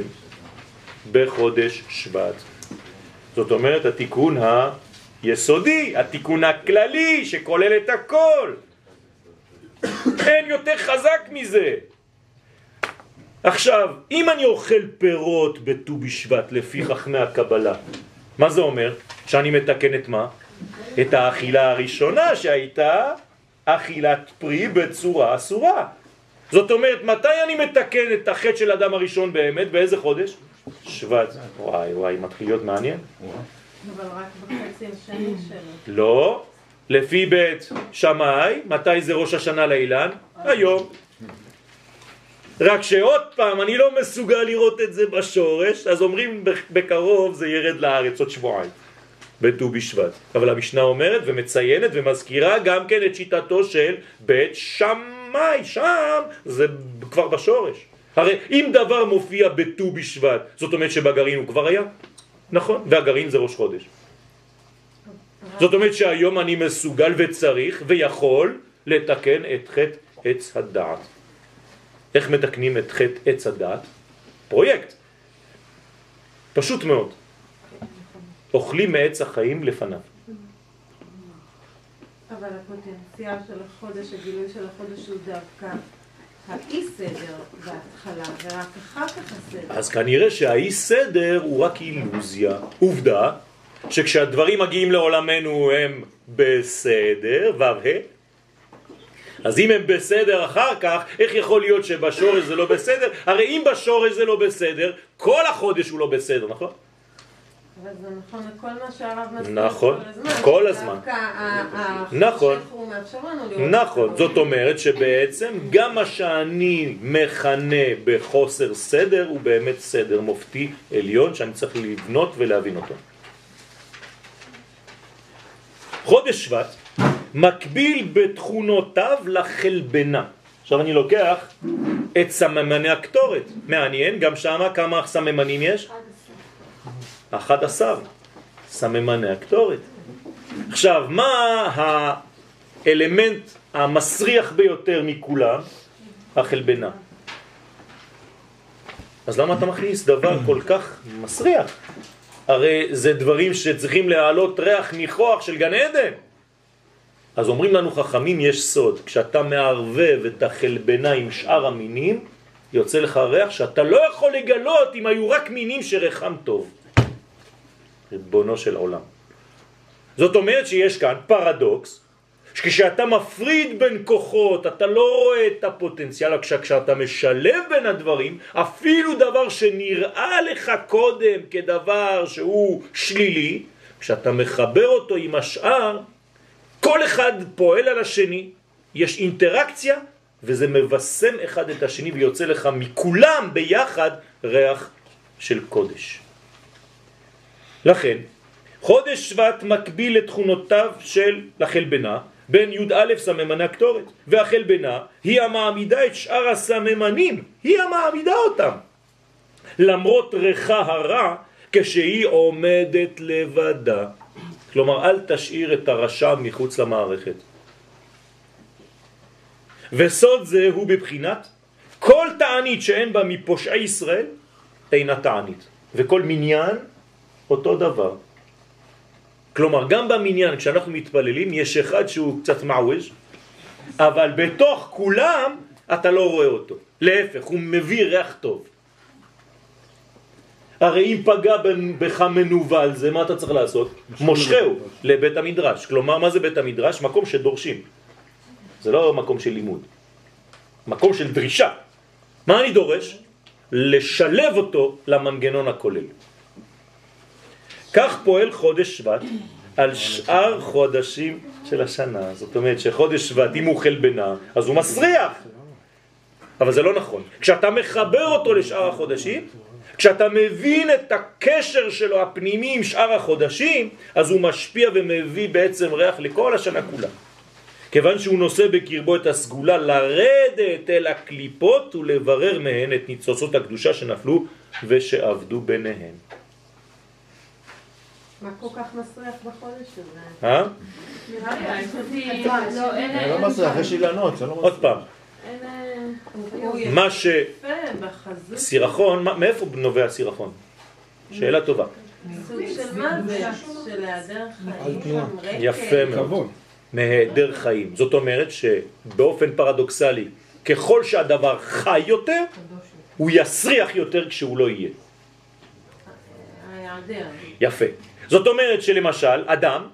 בחודש שבט. זאת אומרת התיקון היסודי, התיקון הכללי שכולל את הכל. אין יותר חזק מזה. עכשיו, אם אני אוכל פירות בט"ו בשבט לפי חכמי הקבלה, מה זה אומר? שאני מתקן את מה? את האכילה הראשונה שהייתה אכילת פרי בצורה אסורה. זאת אומרת, מתי אני מתקן את החטא של אדם הראשון באמת? באיזה חודש? שבט. וואי וואי, מתחיל להיות מעניין. אבל רק בחצי השני שלו. לא. לפי בית שמאי, מתי זה ראש השנה לאילן? היום. רק שעוד פעם, אני לא מסוגל לראות את זה בשורש, אז אומרים בקרוב זה ירד לארץ עוד שבועיים, בט"ו בשבט. אבל המשנה אומרת ומציינת ומזכירה גם כן את שיטתו של בית שמאי, שם זה כבר בשורש. הרי אם דבר מופיע בט"ו בשבט, זאת אומרת שבגרעין הוא כבר היה? נכון, והגרעין זה ראש חודש. זאת אומרת שהיום אני מסוגל וצריך ויכול לתקן את חטא עץ הדעת. איך מתקנים את חטא עץ הדעת? פרויקט. פשוט מאוד. אוכלים מעץ החיים לפניו. אבל הפוטנציאל של החודש, הגילוי של החודש הוא דווקא האי סדר בהתחלה, ורק אחר כך הסדר. אז כנראה שהאי סדר הוא רק אילוזיה. עובדה שכשהדברים מגיעים לעולמנו הם בסדר, ו"ה. אז אם הם בסדר אחר כך, איך יכול להיות שבשורש זה לא בסדר? הרי אם בשורש זה לא בסדר, כל החודש הוא לא בסדר, נכון? אבל זה נכון לכל מה שהרב מסביר נכון, כל הזמן. נכון, הוא מאפשר לנו לראות. נכון, זאת אומרת שבעצם גם מה שאני מכנה בחוסר סדר הוא באמת סדר מופתי עליון שאני צריך לבנות ולהבין אותו. חודש שבט מקביל בתכונותיו לחלבנה. עכשיו אני לוקח את סממני הקטורת. מעניין, גם שמה כמה סממנים יש? 11 סממני הקטורת. עכשיו, מה האלמנט המסריח ביותר מכולם? החלבנה. אז למה אתה מכניס דבר כל כך מסריח? הרי זה דברים שצריכים להעלות ריח ניחוח של גן עדן. אז אומרים לנו חכמים, יש סוד, כשאתה מערבב את החלבנה עם שאר המינים, יוצא לך ריח שאתה לא יכול לגלות אם היו רק מינים שריחם טוב. ריבונו של עולם. זאת אומרת שיש כאן פרדוקס, שכשאתה מפריד בין כוחות, אתה לא רואה את הפוטנציאל, כשאתה משלב בין הדברים, אפילו דבר שנראה לך קודם כדבר שהוא שלילי, כשאתה מחבר אותו עם השאר, כל אחד פועל על השני, יש אינטראקציה, וזה מבשם אחד את השני, ויוצא לך מכולם ביחד ריח של קודש. לכן, חודש שבט מקביל לתכונותיו של החלבנה, בין י"א סממני הקטורת, והחלבנה היא המעמידה את שאר הסממנים, היא המעמידה אותם. למרות ריחה הרע, כשהיא עומדת לבדה. כלומר, אל תשאיר את הרשע מחוץ למערכת. וסוד זה הוא בבחינת, כל תענית שאין בה מפושעי ישראל, אינה תענית. וכל מניין, אותו דבר. כלומר, גם במניין, כשאנחנו מתפללים, יש אחד שהוא קצת מעווש, אבל בתוך כולם אתה לא רואה אותו. להפך, הוא מביא ריח טוב. הרי אם פגע בך מנובל, זה מה אתה צריך לעשות? מושכהו לבית המדרש. כלומר, מה זה בית המדרש? מקום שדורשים. זה לא מקום של לימוד. מקום של דרישה. מה אני דורש? לשלב אותו למנגנון הכולל. כך פועל חודש שבט על שאר חודשים של השנה. זאת אומרת שחודש שבט, אם הוא חלבנה, אז הוא מסריח. אבל זה לא נכון. כשאתה מחבר אותו לשאר החודשים, כשאתה מבין את הקשר שלו הפנימי עם שאר החודשים, אז הוא משפיע ומביא בעצם ריח לכל השנה כולה. כיוון שהוא נושא בקרבו את הסגולה לרדת אל הקליפות ולברר מהן את ניצוצות הקדושה שנפלו ושעבדו ביניהן. מה כל כך מסריח בחודש הזה? לא מסריח, יש אילנות, זה לא מסריח. עוד פעם. מה ש... סירחון, מאיפה נובע סירחון? שאלה טובה. סוג של מה זה? של היעדר חיים? יפה מאוד. מהיעדר חיים. זאת אומרת שבאופן פרדוקסלי, ככל שהדבר חי יותר, הוא יסריח יותר כשהוא לא יהיה. היעדר. יפה. זאת אומרת שלמשל, אדם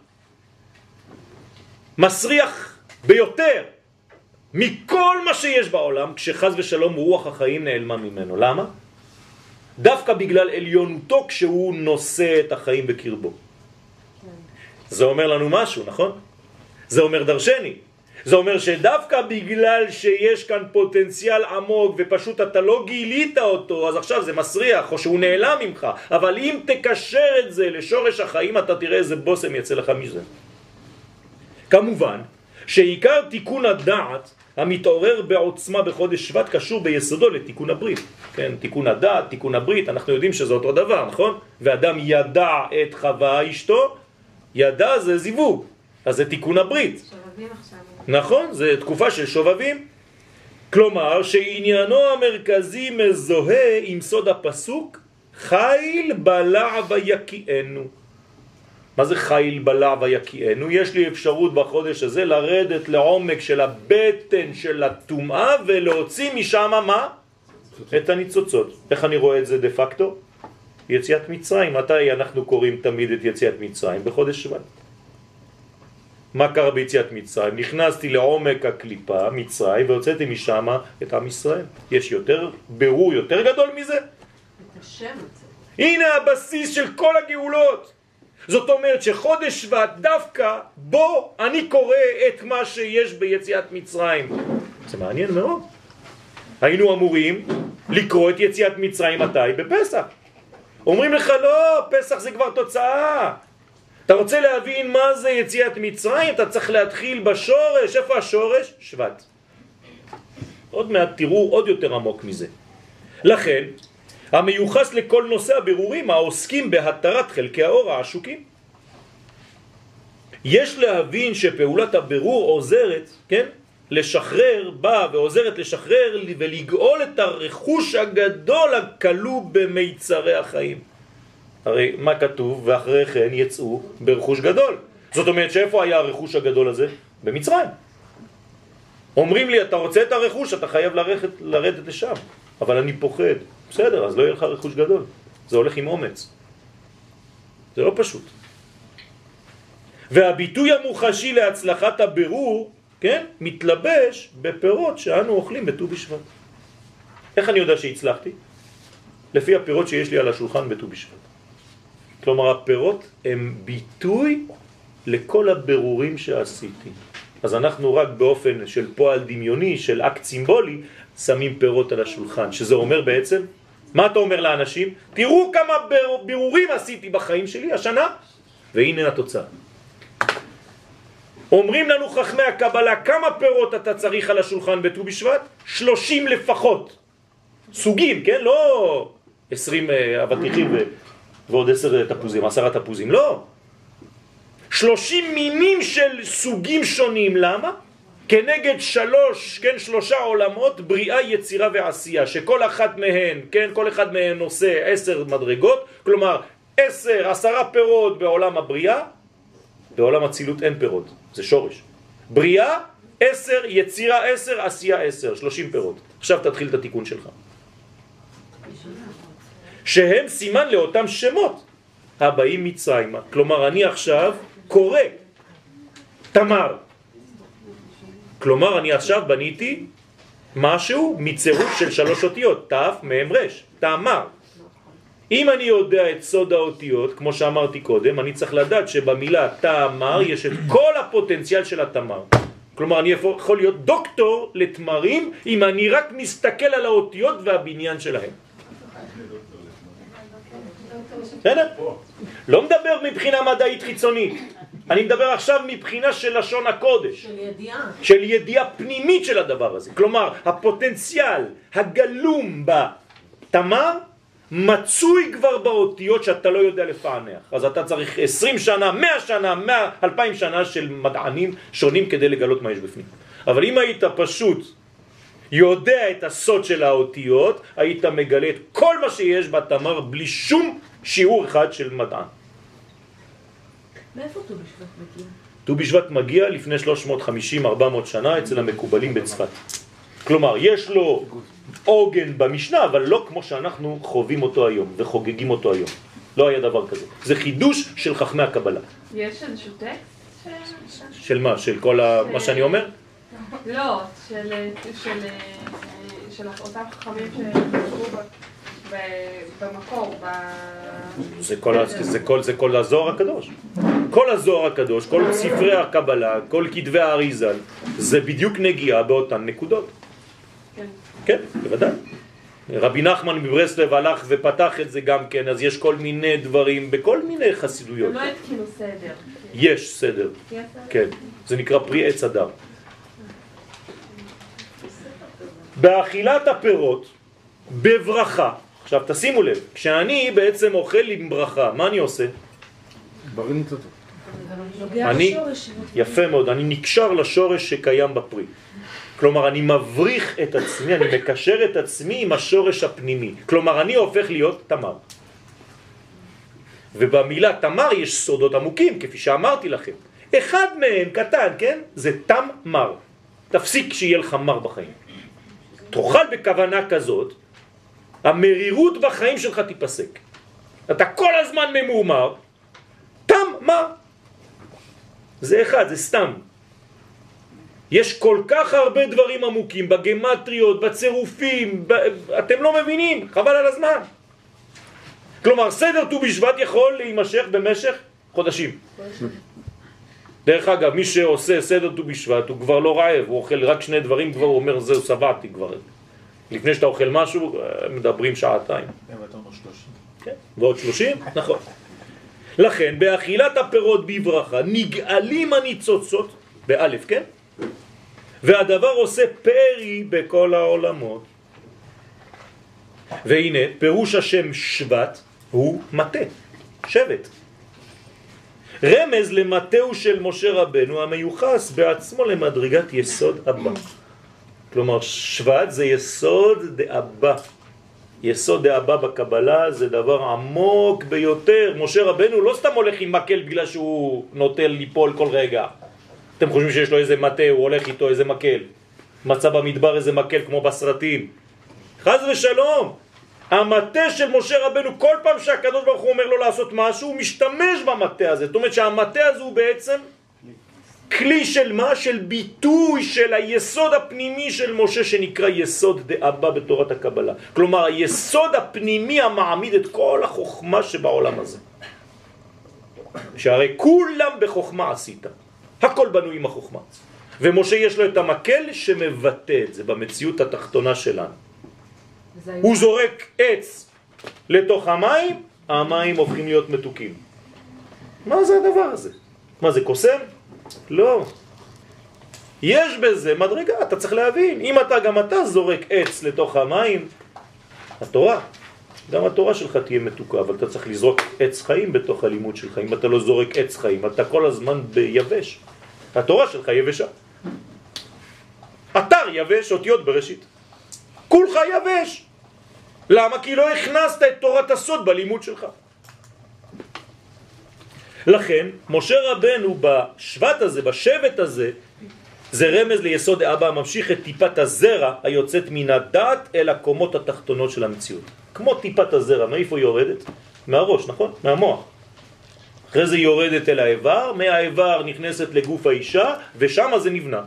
מסריח ביותר מכל מה שיש בעולם, כשחז ושלום רוח החיים נעלמה ממנו. למה? דווקא בגלל עליונותו כשהוא נושא את החיים בקרבו. זה אומר לנו משהו, נכון? זה אומר דרשני. זה אומר שדווקא בגלל שיש כאן פוטנציאל עמוק ופשוט אתה לא גילית אותו, אז עכשיו זה מסריח או שהוא נעלם ממך. אבל אם תקשר את זה לשורש החיים, אתה תראה איזה בוסם יצא לך מזה. כמובן שעיקר תיקון הדעת המתעורר בעוצמה בחודש שבט קשור ביסודו לתיקון הברית. כן, תיקון הדעת, תיקון הברית, אנחנו יודעים שזה אותו דבר, נכון? ואדם ידע את חווה אשתו, ידע זה זיווג, אז זה תיקון הברית. שובבים עכשיו. נכון, זה תקופה של שובבים. כלומר שעניינו המרכזי מזוהה עם סוד הפסוק, חיל בלע ויקיענו. מה זה חיל בלע ויקיענו? יש לי אפשרות בחודש הזה לרדת לעומק של הבטן של הטומאה ולהוציא משם מה? את הניצוצות. איך אני רואה את זה דה פקטו? יציאת מצרים. מתי אנחנו קוראים תמיד את יציאת מצרים? בחודש שבט. מה קרה ביציאת מצרים? נכנסתי לעומק הקליפה, מצרים, והוצאתי משם את עם ישראל. יש יותר ברור, יותר גדול מזה? את השם הזה. הנה הבסיס של כל הגאולות. זאת אומרת שחודש שבט דווקא בו אני קורא את מה שיש ביציאת מצרים. זה מעניין מאוד. היינו אמורים לקרוא את יציאת מצרים מתי? בפסח. אומרים לך לא, פסח זה כבר תוצאה. אתה רוצה להבין מה זה יציאת מצרים? אתה צריך להתחיל בשורש. איפה השורש? שבט. עוד מעט תראו עוד יותר עמוק מזה. לכן, המיוחס לכל נושא הבירורים העוסקים בהתרת חלקי האור העשוקים. יש להבין שפעולת הבירור עוזרת, כן? לשחרר, באה ועוזרת לשחרר ולגאול את הרכוש הגדול הכלוא במיצרי החיים. הרי מה כתוב? ואחרי כן יצאו ברכוש גדול. זאת אומרת שאיפה היה הרכוש הגדול הזה? במצרים. אומרים לי, אתה רוצה את הרכוש, אתה חייב לרדת לשם. אבל אני פוחד. בסדר, אז לא יהיה לך רכוש גדול. זה הולך עם אומץ. זה לא פשוט. והביטוי המוחשי להצלחת הבירור, כן, מתלבש בפירות שאנו אוכלים בט"ו בשבט. איך אני יודע שהצלחתי? לפי הפירות שיש לי על השולחן בט"ו בשבט. כלומר, הפירות הם ביטוי לכל הבירורים שעשיתי. אז אנחנו רק באופן של פועל דמיוני, של אקט סימבולי, שמים פירות על השולחן, שזה אומר בעצם, מה אתה אומר לאנשים? תראו כמה בירורים עשיתי בחיים שלי השנה, והנה התוצאה. אומרים לנו חכמי הקבלה, כמה פירות אתה צריך על השולחן בט"ו בשבט? 30 לפחות. סוגים, כן? לא 20 אבטיחים ועוד 10 תפוזים, 10 תפוזים, לא. 30 מינים של סוגים שונים, למה? כנגד 3 עולמות, בריאה, יצירה ועשייה, שכל אחת מהן, כן, כל אחד מהן נושא 10 מדרגות, כלומר 10 פירות בעולם הבריאה, בעולם הצילות אין פירות, זה שורש. בריאה 10, יצירה 10, עשייה 10, 30 פירות. עכשיו תתחיל את התיקון שלך. שהם סימן לאותם שמות הבאים מצרימה. כלומר, אני עכשיו קורא תמר. כלומר, אני עכשיו בניתי משהו מצירוף של 3 אותיות, תף, מם, רש, תמר. אם אני יודע את סוד האותיות, כמו שאמרתי קודם, אני צריך לדעת שבמילה תמר יש את כל הפוטנציאל של התמר. כלומר, אני יכול להיות דוקטור לתמרים אם אני רק מסתכל על האותיות והבניין שלהם. לא מדבר מבחינה מדעית חיצונית, אני מדבר עכשיו מבחינה של לשון הקודש, של ידיעה פנימית של הדבר הזה. כלומר, הפוטנציאל הגלום בתמר מצוי כבר באותיות שאתה לא יודע לפענח. אז אתה צריך 20 שנה, 100 שנה, 2,000 שנה של מדענים שונים כדי לגלות מה יש בפנים. אבל אם היית פשוט יודע את הסוד של האותיות, היית מגלה את כל מה שיש בתמר בלי שום שיעור אחד של מדען. מאיפה ט"ו בשבט מגיע? ט"ו בשבט מגיע לפני 350-400 שנה אצל המקובלים בצפת. כלומר, יש לו עוגן במשנה, אבל לא כמו שאנחנו חווים אותו היום וחוגגים אותו היום. לא היה דבר כזה. זה חידוש של חכמי הקבלה. יש איזשהו טקסט? של מה? של כל מה שאני אומר? לא, של אותם חכמים שכתבו במקור, זה כל הזוהר הקדוש. כל הזוהר הקדוש, כל ספרי הקבלה, כל כתבי האריז"ל, זה בדיוק נגיעה באותן נקודות. כן, בוודאי. רבי נחמן מברסלב הלך ופתח את זה גם כן, אז יש כל מיני דברים, בכל מיני חסידויות. לא התקינו סדר. יש סדר. כן, זה נקרא פרי עץ הדר. באכילת הפירות, בברכה, עכשיו תשימו לב, כשאני בעצם אוכל עם ברכה, מה אני עושה? יפה מאוד, אני נקשר לשורש שקיים בפרי. כלומר, אני מבריך את עצמי, אני מקשר את עצמי עם השורש הפנימי. כלומר, אני הופך להיות תמר. ובמילה תמר יש סודות עמוקים, כפי שאמרתי לכם. אחד מהם קטן, כן? זה תמר. תפסיק שיהיה לך מר בחיים. תאכל בכוונה כזאת, המרירות בחיים שלך תיפסק. אתה כל הזמן ממומר, תמר. זה אחד, זה סתם. יש כל כך הרבה דברים עמוקים, בגמטריות, בצירופים, אתם לא מבינים, חבל על הזמן. כלומר, סדר ט"ו בשבט יכול להימשך במשך חודשים. דרך אגב, מי שעושה סדר ט"ו בשבט, הוא כבר לא רעב, הוא אוכל רק 2 דברים, כבר הוא אומר, זהו, שבעתי כבר. לפני שאתה אוכל משהו, מדברים שעתיים. כן, ועוד 30? נכון. לכן, באכילת הפירות בברכה, נגאלים הניצוצות, באלף, כן? והדבר עושה פרי בכל העולמות. והנה, פירוש השם שבט הוא מטה, שבט. רמז למטהו של משה רבנו המיוחס בעצמו למדרגת יסוד אבא. כלומר, שבט זה יסוד דאבא. יסוד דאבא בקבלה זה דבר עמוק ביותר. משה רבנו לא סתם הולך עם מקל בגלל שהוא נוטל ליפול כל רגע. אתם חושבים שיש לו איזה מטה, הוא הולך איתו איזה מקל, מצא במדבר איזה מקל כמו בסרטים. חס ושלום, המטה של משה רבנו, כל פעם שהקדוש ברוך הוא אומר לו לעשות משהו, הוא משתמש במטה הזה. זאת אומרת שהמטה הזה הוא בעצם כלי של מה? של ביטוי של היסוד הפנימי של משה, שנקרא יסוד דאבא בתורת הקבלה. כלומר, היסוד הפנימי המעמיד את כל החוכמה שבעולם הזה. שהרי כולם בחוכמה עשית. הכל בנוי עם החוכמה. ומשה יש לו את המקל שמבטא את זה במציאות התחתונה שלנו. הוא זורק עץ לתוך המים, המים הופכים להיות מתוקים. מה זה הדבר הזה? מה זה, קוסם? לא. יש בזה מדרגה, אתה צריך להבין. אם גם אתה זורק עץ לתוך המים, התורה, גם התורה שלך תהיה מתוקה, אבל אתה צריך לזרוק עץ חיים בתוך הלימוד שלך. אם אתה לא זורק עץ חיים, אתה כל הזמן ביבש. התורה שלך יבשה. אתר יבש, אותיות בראשית. כולך יבש. למה? כי לא הכנסת את תורת הסוד בלימוד שלך. לכן, משה רבנו בשבט הזה, בשבט הזה, זה רמז ליסוד האבא הממשיך את טיפת הזרע היוצאת מן הדעת אל הקומות התחתונות של המציאות. כמו טיפת הזרע, מאיפה היא יורדת? מהראש, נכון? מהמוח. אחרי זה יורדת אל האיבר, מהאיבר נכנסת לגוף האישה, ושם זה נבנה.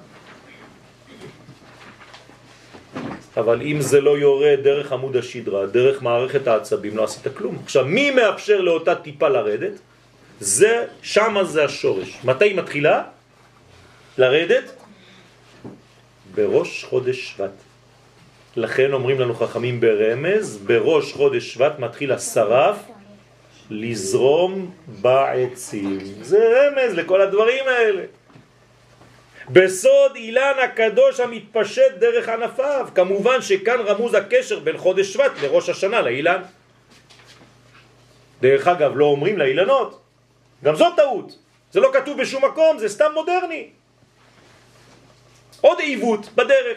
אבל אם זה לא יורד דרך עמוד השדרה, דרך מערכת העצבים, לא עשית כלום. עכשיו, מי מאפשר לאותה טיפה לרדת? שם זה השורש. מתי היא מתחילה? לרדת? בראש חודש שבט. לכן אומרים לנו חכמים ברמז, בראש חודש שבט מתחיל השרף לזרום בעצים. זה רמז לכל הדברים האלה. בסוד אילן הקדוש המתפשט דרך ענפיו. כמובן שכאן רמוז הקשר בין חודש שבט לראש השנה לאילן. דרך אגב, לא אומרים לאילנות. גם זאת טעות. זה לא כתוב בשום מקום, זה סתם מודרני. עוד עיוות בדרך.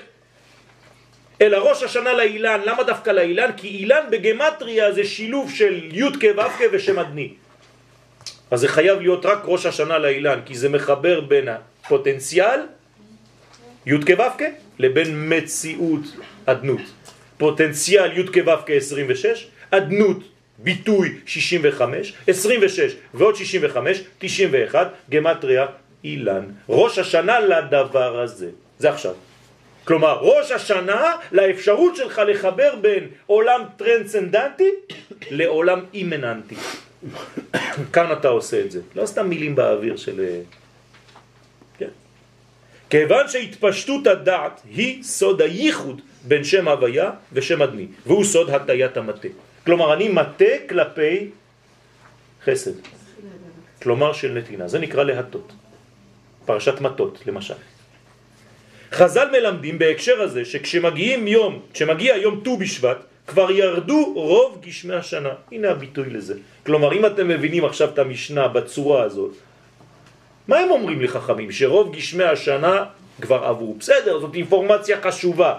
אלא ראש השנה לאילן. למה דווקא לאילן? כי אילן בגמטריה זה שילוב של י' כו' ושם אדני. אז זה חייב להיות רק ראש השנה לאילן, כי זה מחבר בין הפוטנציאל י' כו' לבין מציאות אדנות. פוטנציאל י' כו' 26, אדנות ביטוי 65, 26 ועוד 65, 91, גמטריה אילן. ראש השנה לדבר הזה. זה עכשיו. כלומר, ראש השנה לאפשרות שלך לחבר בין עולם טרנסצנדנטי לעולם אימננטי. כאן אתה עושה את זה. לא סתם מילים באוויר של... כן. כיוון שהתפשטות הדעת היא סוד הייחוד בין שם הוויה ושם אדני, והוא סוד הטיית המטה. כלומר, אני מטה כלפי חסד. כלומר של נתינה. זה נקרא להטות. פרשת מטות, למשל. חז"ל מלמדים בהקשר הזה כשמגיע יום ט"ו בשבט, כבר ירדו רוב גשמי השנה. הנה הביטוי לזה. כלומר, אם אתם מבינים עכשיו את המשנה בצורה הזאת, מה הם אומרים לחכמים? שרוב גשמי השנה כבר עברו. בסדר, זאת אינפורמציה חשובה.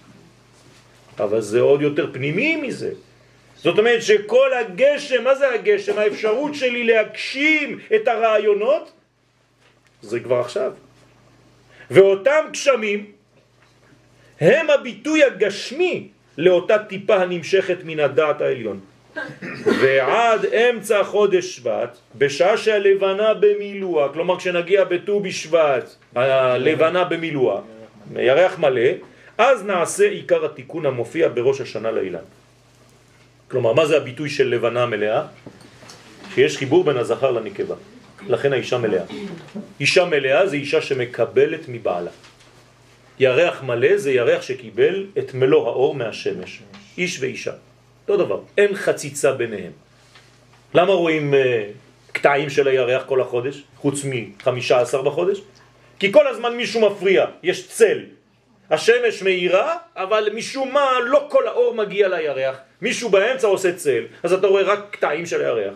אבל זה עוד יותר פנימי מזה. זאת אומרת שכל הגשם, מה זה הגשם? האפשרות שלי להגשים את הרעיונות, זה כבר עכשיו. ואותם גשמים הם הביטוי הגשמי לאותה טיפה הנמשכת מן הדעת העליון. ועד אמצע חודש שבט, בשעה שהלבנה במילואה, כלומר כשנגיע בט"ו בשבט, הלבנה במילואה, ירח מלא, אז נעשה עיקר התיקון המופיע בראש השנה לאילן. כלומר, מה זה הביטוי של לבנה מלאה? שיש חיבור בין הזכר לנקבה. לכן האישה מלאה. אישה מלאה זה אישה שמקבלת מבעלה. ירח מלא זה ירח שקיבל את מלוא האור מהשמש. איש ואישה. לא דבר. אין חציצה ביניהם. למה רואים קטעים של הירח כל החודש? חוץ מ-15 בחודש? כי כל הזמן מישהו מפריע. יש צל. השמש מאירה, אבל משום מה לא כל האור מגיע לירח. מישהו באמצע עושה צל. אז אתה רואה רק קטעים של הירח.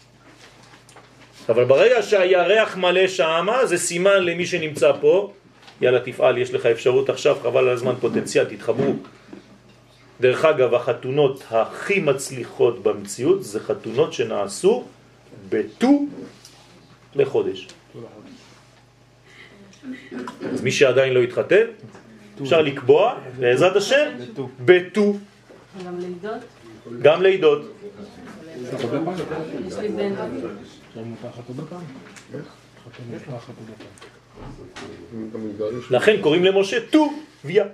אבל ברגע שהירח מלא שמה, זה סימן למי שנמצא פה, יאללה תפעל, יש לך אפשרות עכשיו, חבל על הזמן, פוטנציאל, תתחברו. דרך אגב, החתונות הכי מצליחות במציאות, זה חתונות שנעשו בט"ו לחודש. אז מי שעדיין לא התחתן, אפשר לקבוע, בעזרת השם, בט"ו. גם לידות? גם לידות. יש לי בן. לכן קוראים למשה ט"ו-ביה.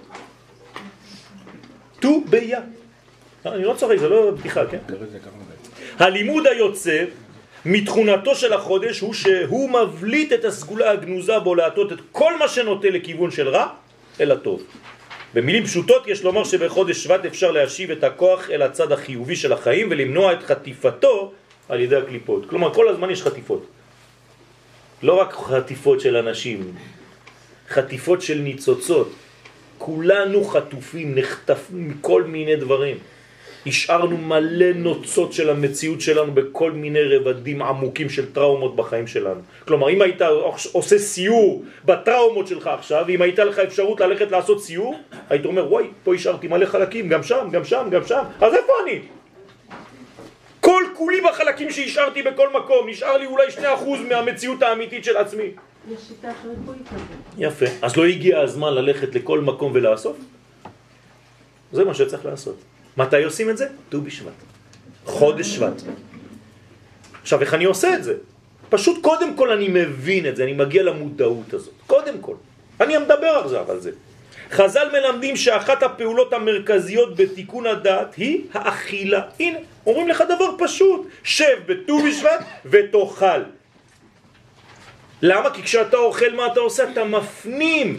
ט"ו-ביה. אני לא צוחק, זה לא בדיחה, כן? הלימוד היוצא מתכונתו של החודש הוא שהוא מבליט את הסגולה הגנוזה בו להטות את כל מה שנוטה לכיוון של רע אל הטוב. במילים פשוטות יש לומר שבחודש שבט אפשר להשיב את הכוח אל הצד החיובי של החיים ולמנוע את חטיפתו על ידי הקליפות. כלומר, כל הזמן יש חטיפות. לא רק חטיפות של אנשים, חטיפות של ניצוצות. כולנו חטופים, נחטפים מכל מיני דברים. השארנו מלא נוצות של המציאות שלנו בכל מיני רבדים עמוקים של טראומות בחיים שלנו. כלומר, אם היית עושה סיור בטראומות שלך עכשיו, ואם הייתה לך אפשרות ללכת לעשות סיור, היית אומר, וואי, פה השארתי מלא חלקים, גם שם, גם שם, גם שם. אז איפה אני? כל כולי בחלקים שהשארתי בכל מקום, נשאר לי אולי 2% מהמציאות האמיתית של עצמי. יש שיטה ריבוי כזה. יפה. אז לא הגיע הזמן ללכת לכל מקום ולאסוף? זה מה שצריך לעשות. מתי עושים את זה? ט"ו בשבט. חודש שבט. עכשיו, איך אני עושה את זה? פשוט קודם כל אני מבין את זה, אני מגיע למודעות הזאת. קודם כל. אני מדבר עכשיו על זה. חז"ל מלמדים שאחת הפעולות המרכזיות בתיקון הדעת היא האכילה. הנה, אומרים לך דבר פשוט. שב בט"ו בשבט ותאכל. למה? כי כשאתה אוכל מה אתה עושה? אתה מפנים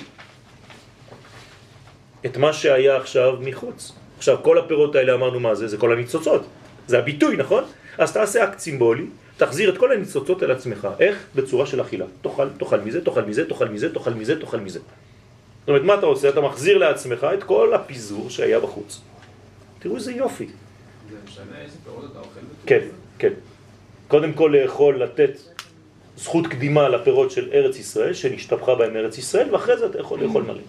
את מה שהיה עכשיו מחוץ. עכשיו, כל הפירות האלה אמרנו מה זה? זה כל הניצוצות. זה הביטוי, נכון? אז תעשה אקט סימבולי, תחזיר את כל הניצוצות אל עצמך. איך? בצורה של אכילה. תאכל מזה, תאכל מזה, תאכל מזה, תאכל מזה, תאכל מזה. זאת אומרת, מה אתה עושה? אתה מחזיר לעצמך את כל הפיזור שהיה בחוץ. תראו איזה יופי. זה משנה איזה פירות אתה אוכל? כן, כן. קודם כל לאכול, לתת זכות קדימה לפירות של ארץ ישראל, שנשתפכה בהם ארץ ישראל, ואחרי זה אתה יכול לאכול מלא.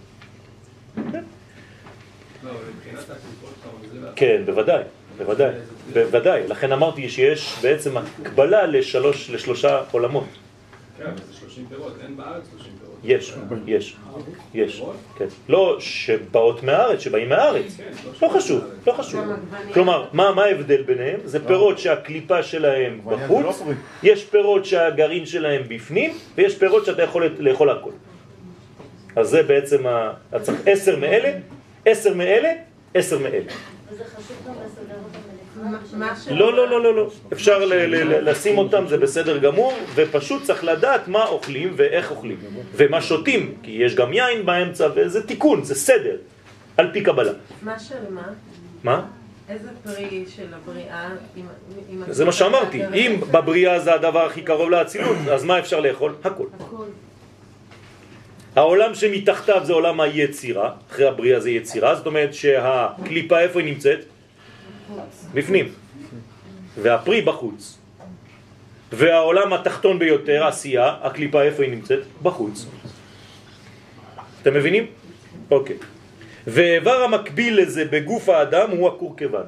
לא, מבחינת הקליפות אתה מגזיר... כן, בוודאי, בוודאי, בוודאי. לכן אמרתי שיש בעצם הקבלה לשלושה עולמות. כן, אבל זה 30 פירות, אין בארץ 30 פירות. יש, כן. לא שבאות מהארץ, שבאים מהארץ. לא חשוב, לא חשוב. כלומר, מה ההבדל ביניהם? זה פירות שהקליפה שלהם בחוץ, יש פירות שהגרעין שלהם בפנים, ויש פירות שאתה יכול לאכול הכל. אז זה בעצם, צריך 10 מאלה, 10 מאלה, 10 מאלה. וזה חשוב גם לסדר אותם בנפרד? לא. אפשר לשים אותם, זה בסדר גמור, ופשוט צריך לדעת מה אוכלים ואיך אוכלים, ומה שותים, כי יש גם יין באמצע, וזה תיקון, זה סדר, על פי קבלה. מה של מה? מה? איזה פרי של הבריאה? זה מה שאמרתי, אם בבריאה זה הדבר הכי קרוב לאצילות, אז מה אפשר לאכול? הכל. הכל. העולם שמתחתיו זה עולם היצירה, אחרי הבריאה זה יצירה, זאת אומרת שהקליפה איפה היא נמצאת? בפנים. והפרי בחוץ. והעולם התחתון ביותר, העשייה, הקליפה איפה היא נמצאת? בחוץ. אתם מבינים? אוקיי. ואיבר המקביל לזה בגוף האדם הוא הקורקבן.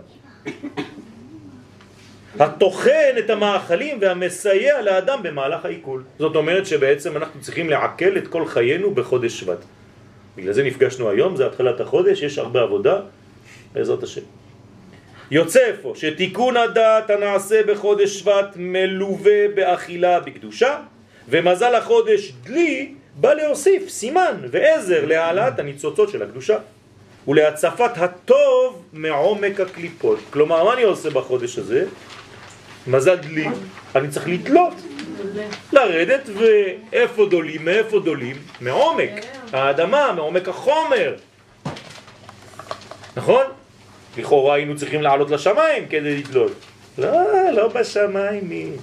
התוכן את המאכלים והמסייע לאדם במהלך העיכול. זאת אומרת שבעצם אנחנו צריכים לעכל את כל חיינו בחודש שבט. בגלל זה נפגשנו היום, זה התחלת החודש, יש הרבה עבודה, בעזרת השם. יוצא איפה שתיקון הדעת הנעשה בחודש שבט מלווה באכילה בקדושה, ומזל החודש דלי בא להוסיף סימן ועזר להעלאת הניצוצות של הקדושה ולהצפת הטוב מעומק הקליפות. כלומר, מה אני עושה בחודש הזה? מזל דלי, אני צריך לתלות, לרדת, ואיפה דולים? מאיפה דולים? מעומק האדמה, מעומק החומר. נכון? לכאורה היינו צריכים לעלות לשמיים כדי לתלות. לא בשמיים.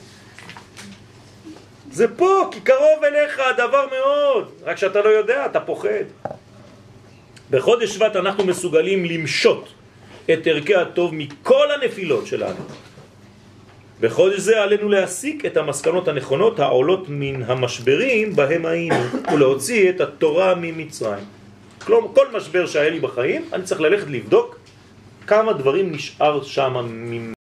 זה פה, כי קרוב אליך הדבר מאוד. רק שאתה לא יודע, אתה פוחד. בחודש שבט אנחנו מסוגלים למשות את ערכי הטוב מכל הנפילות שלנו. בחודש זה עלינו להסיק את המסקנות הנכונות העולות מן המשברים בהם היינו ולהוציא את התורה ממצרים. כלומר, כל משבר שהיה לי בחיים, אני צריך ללכת לבדוק כמה דברים נשאר שם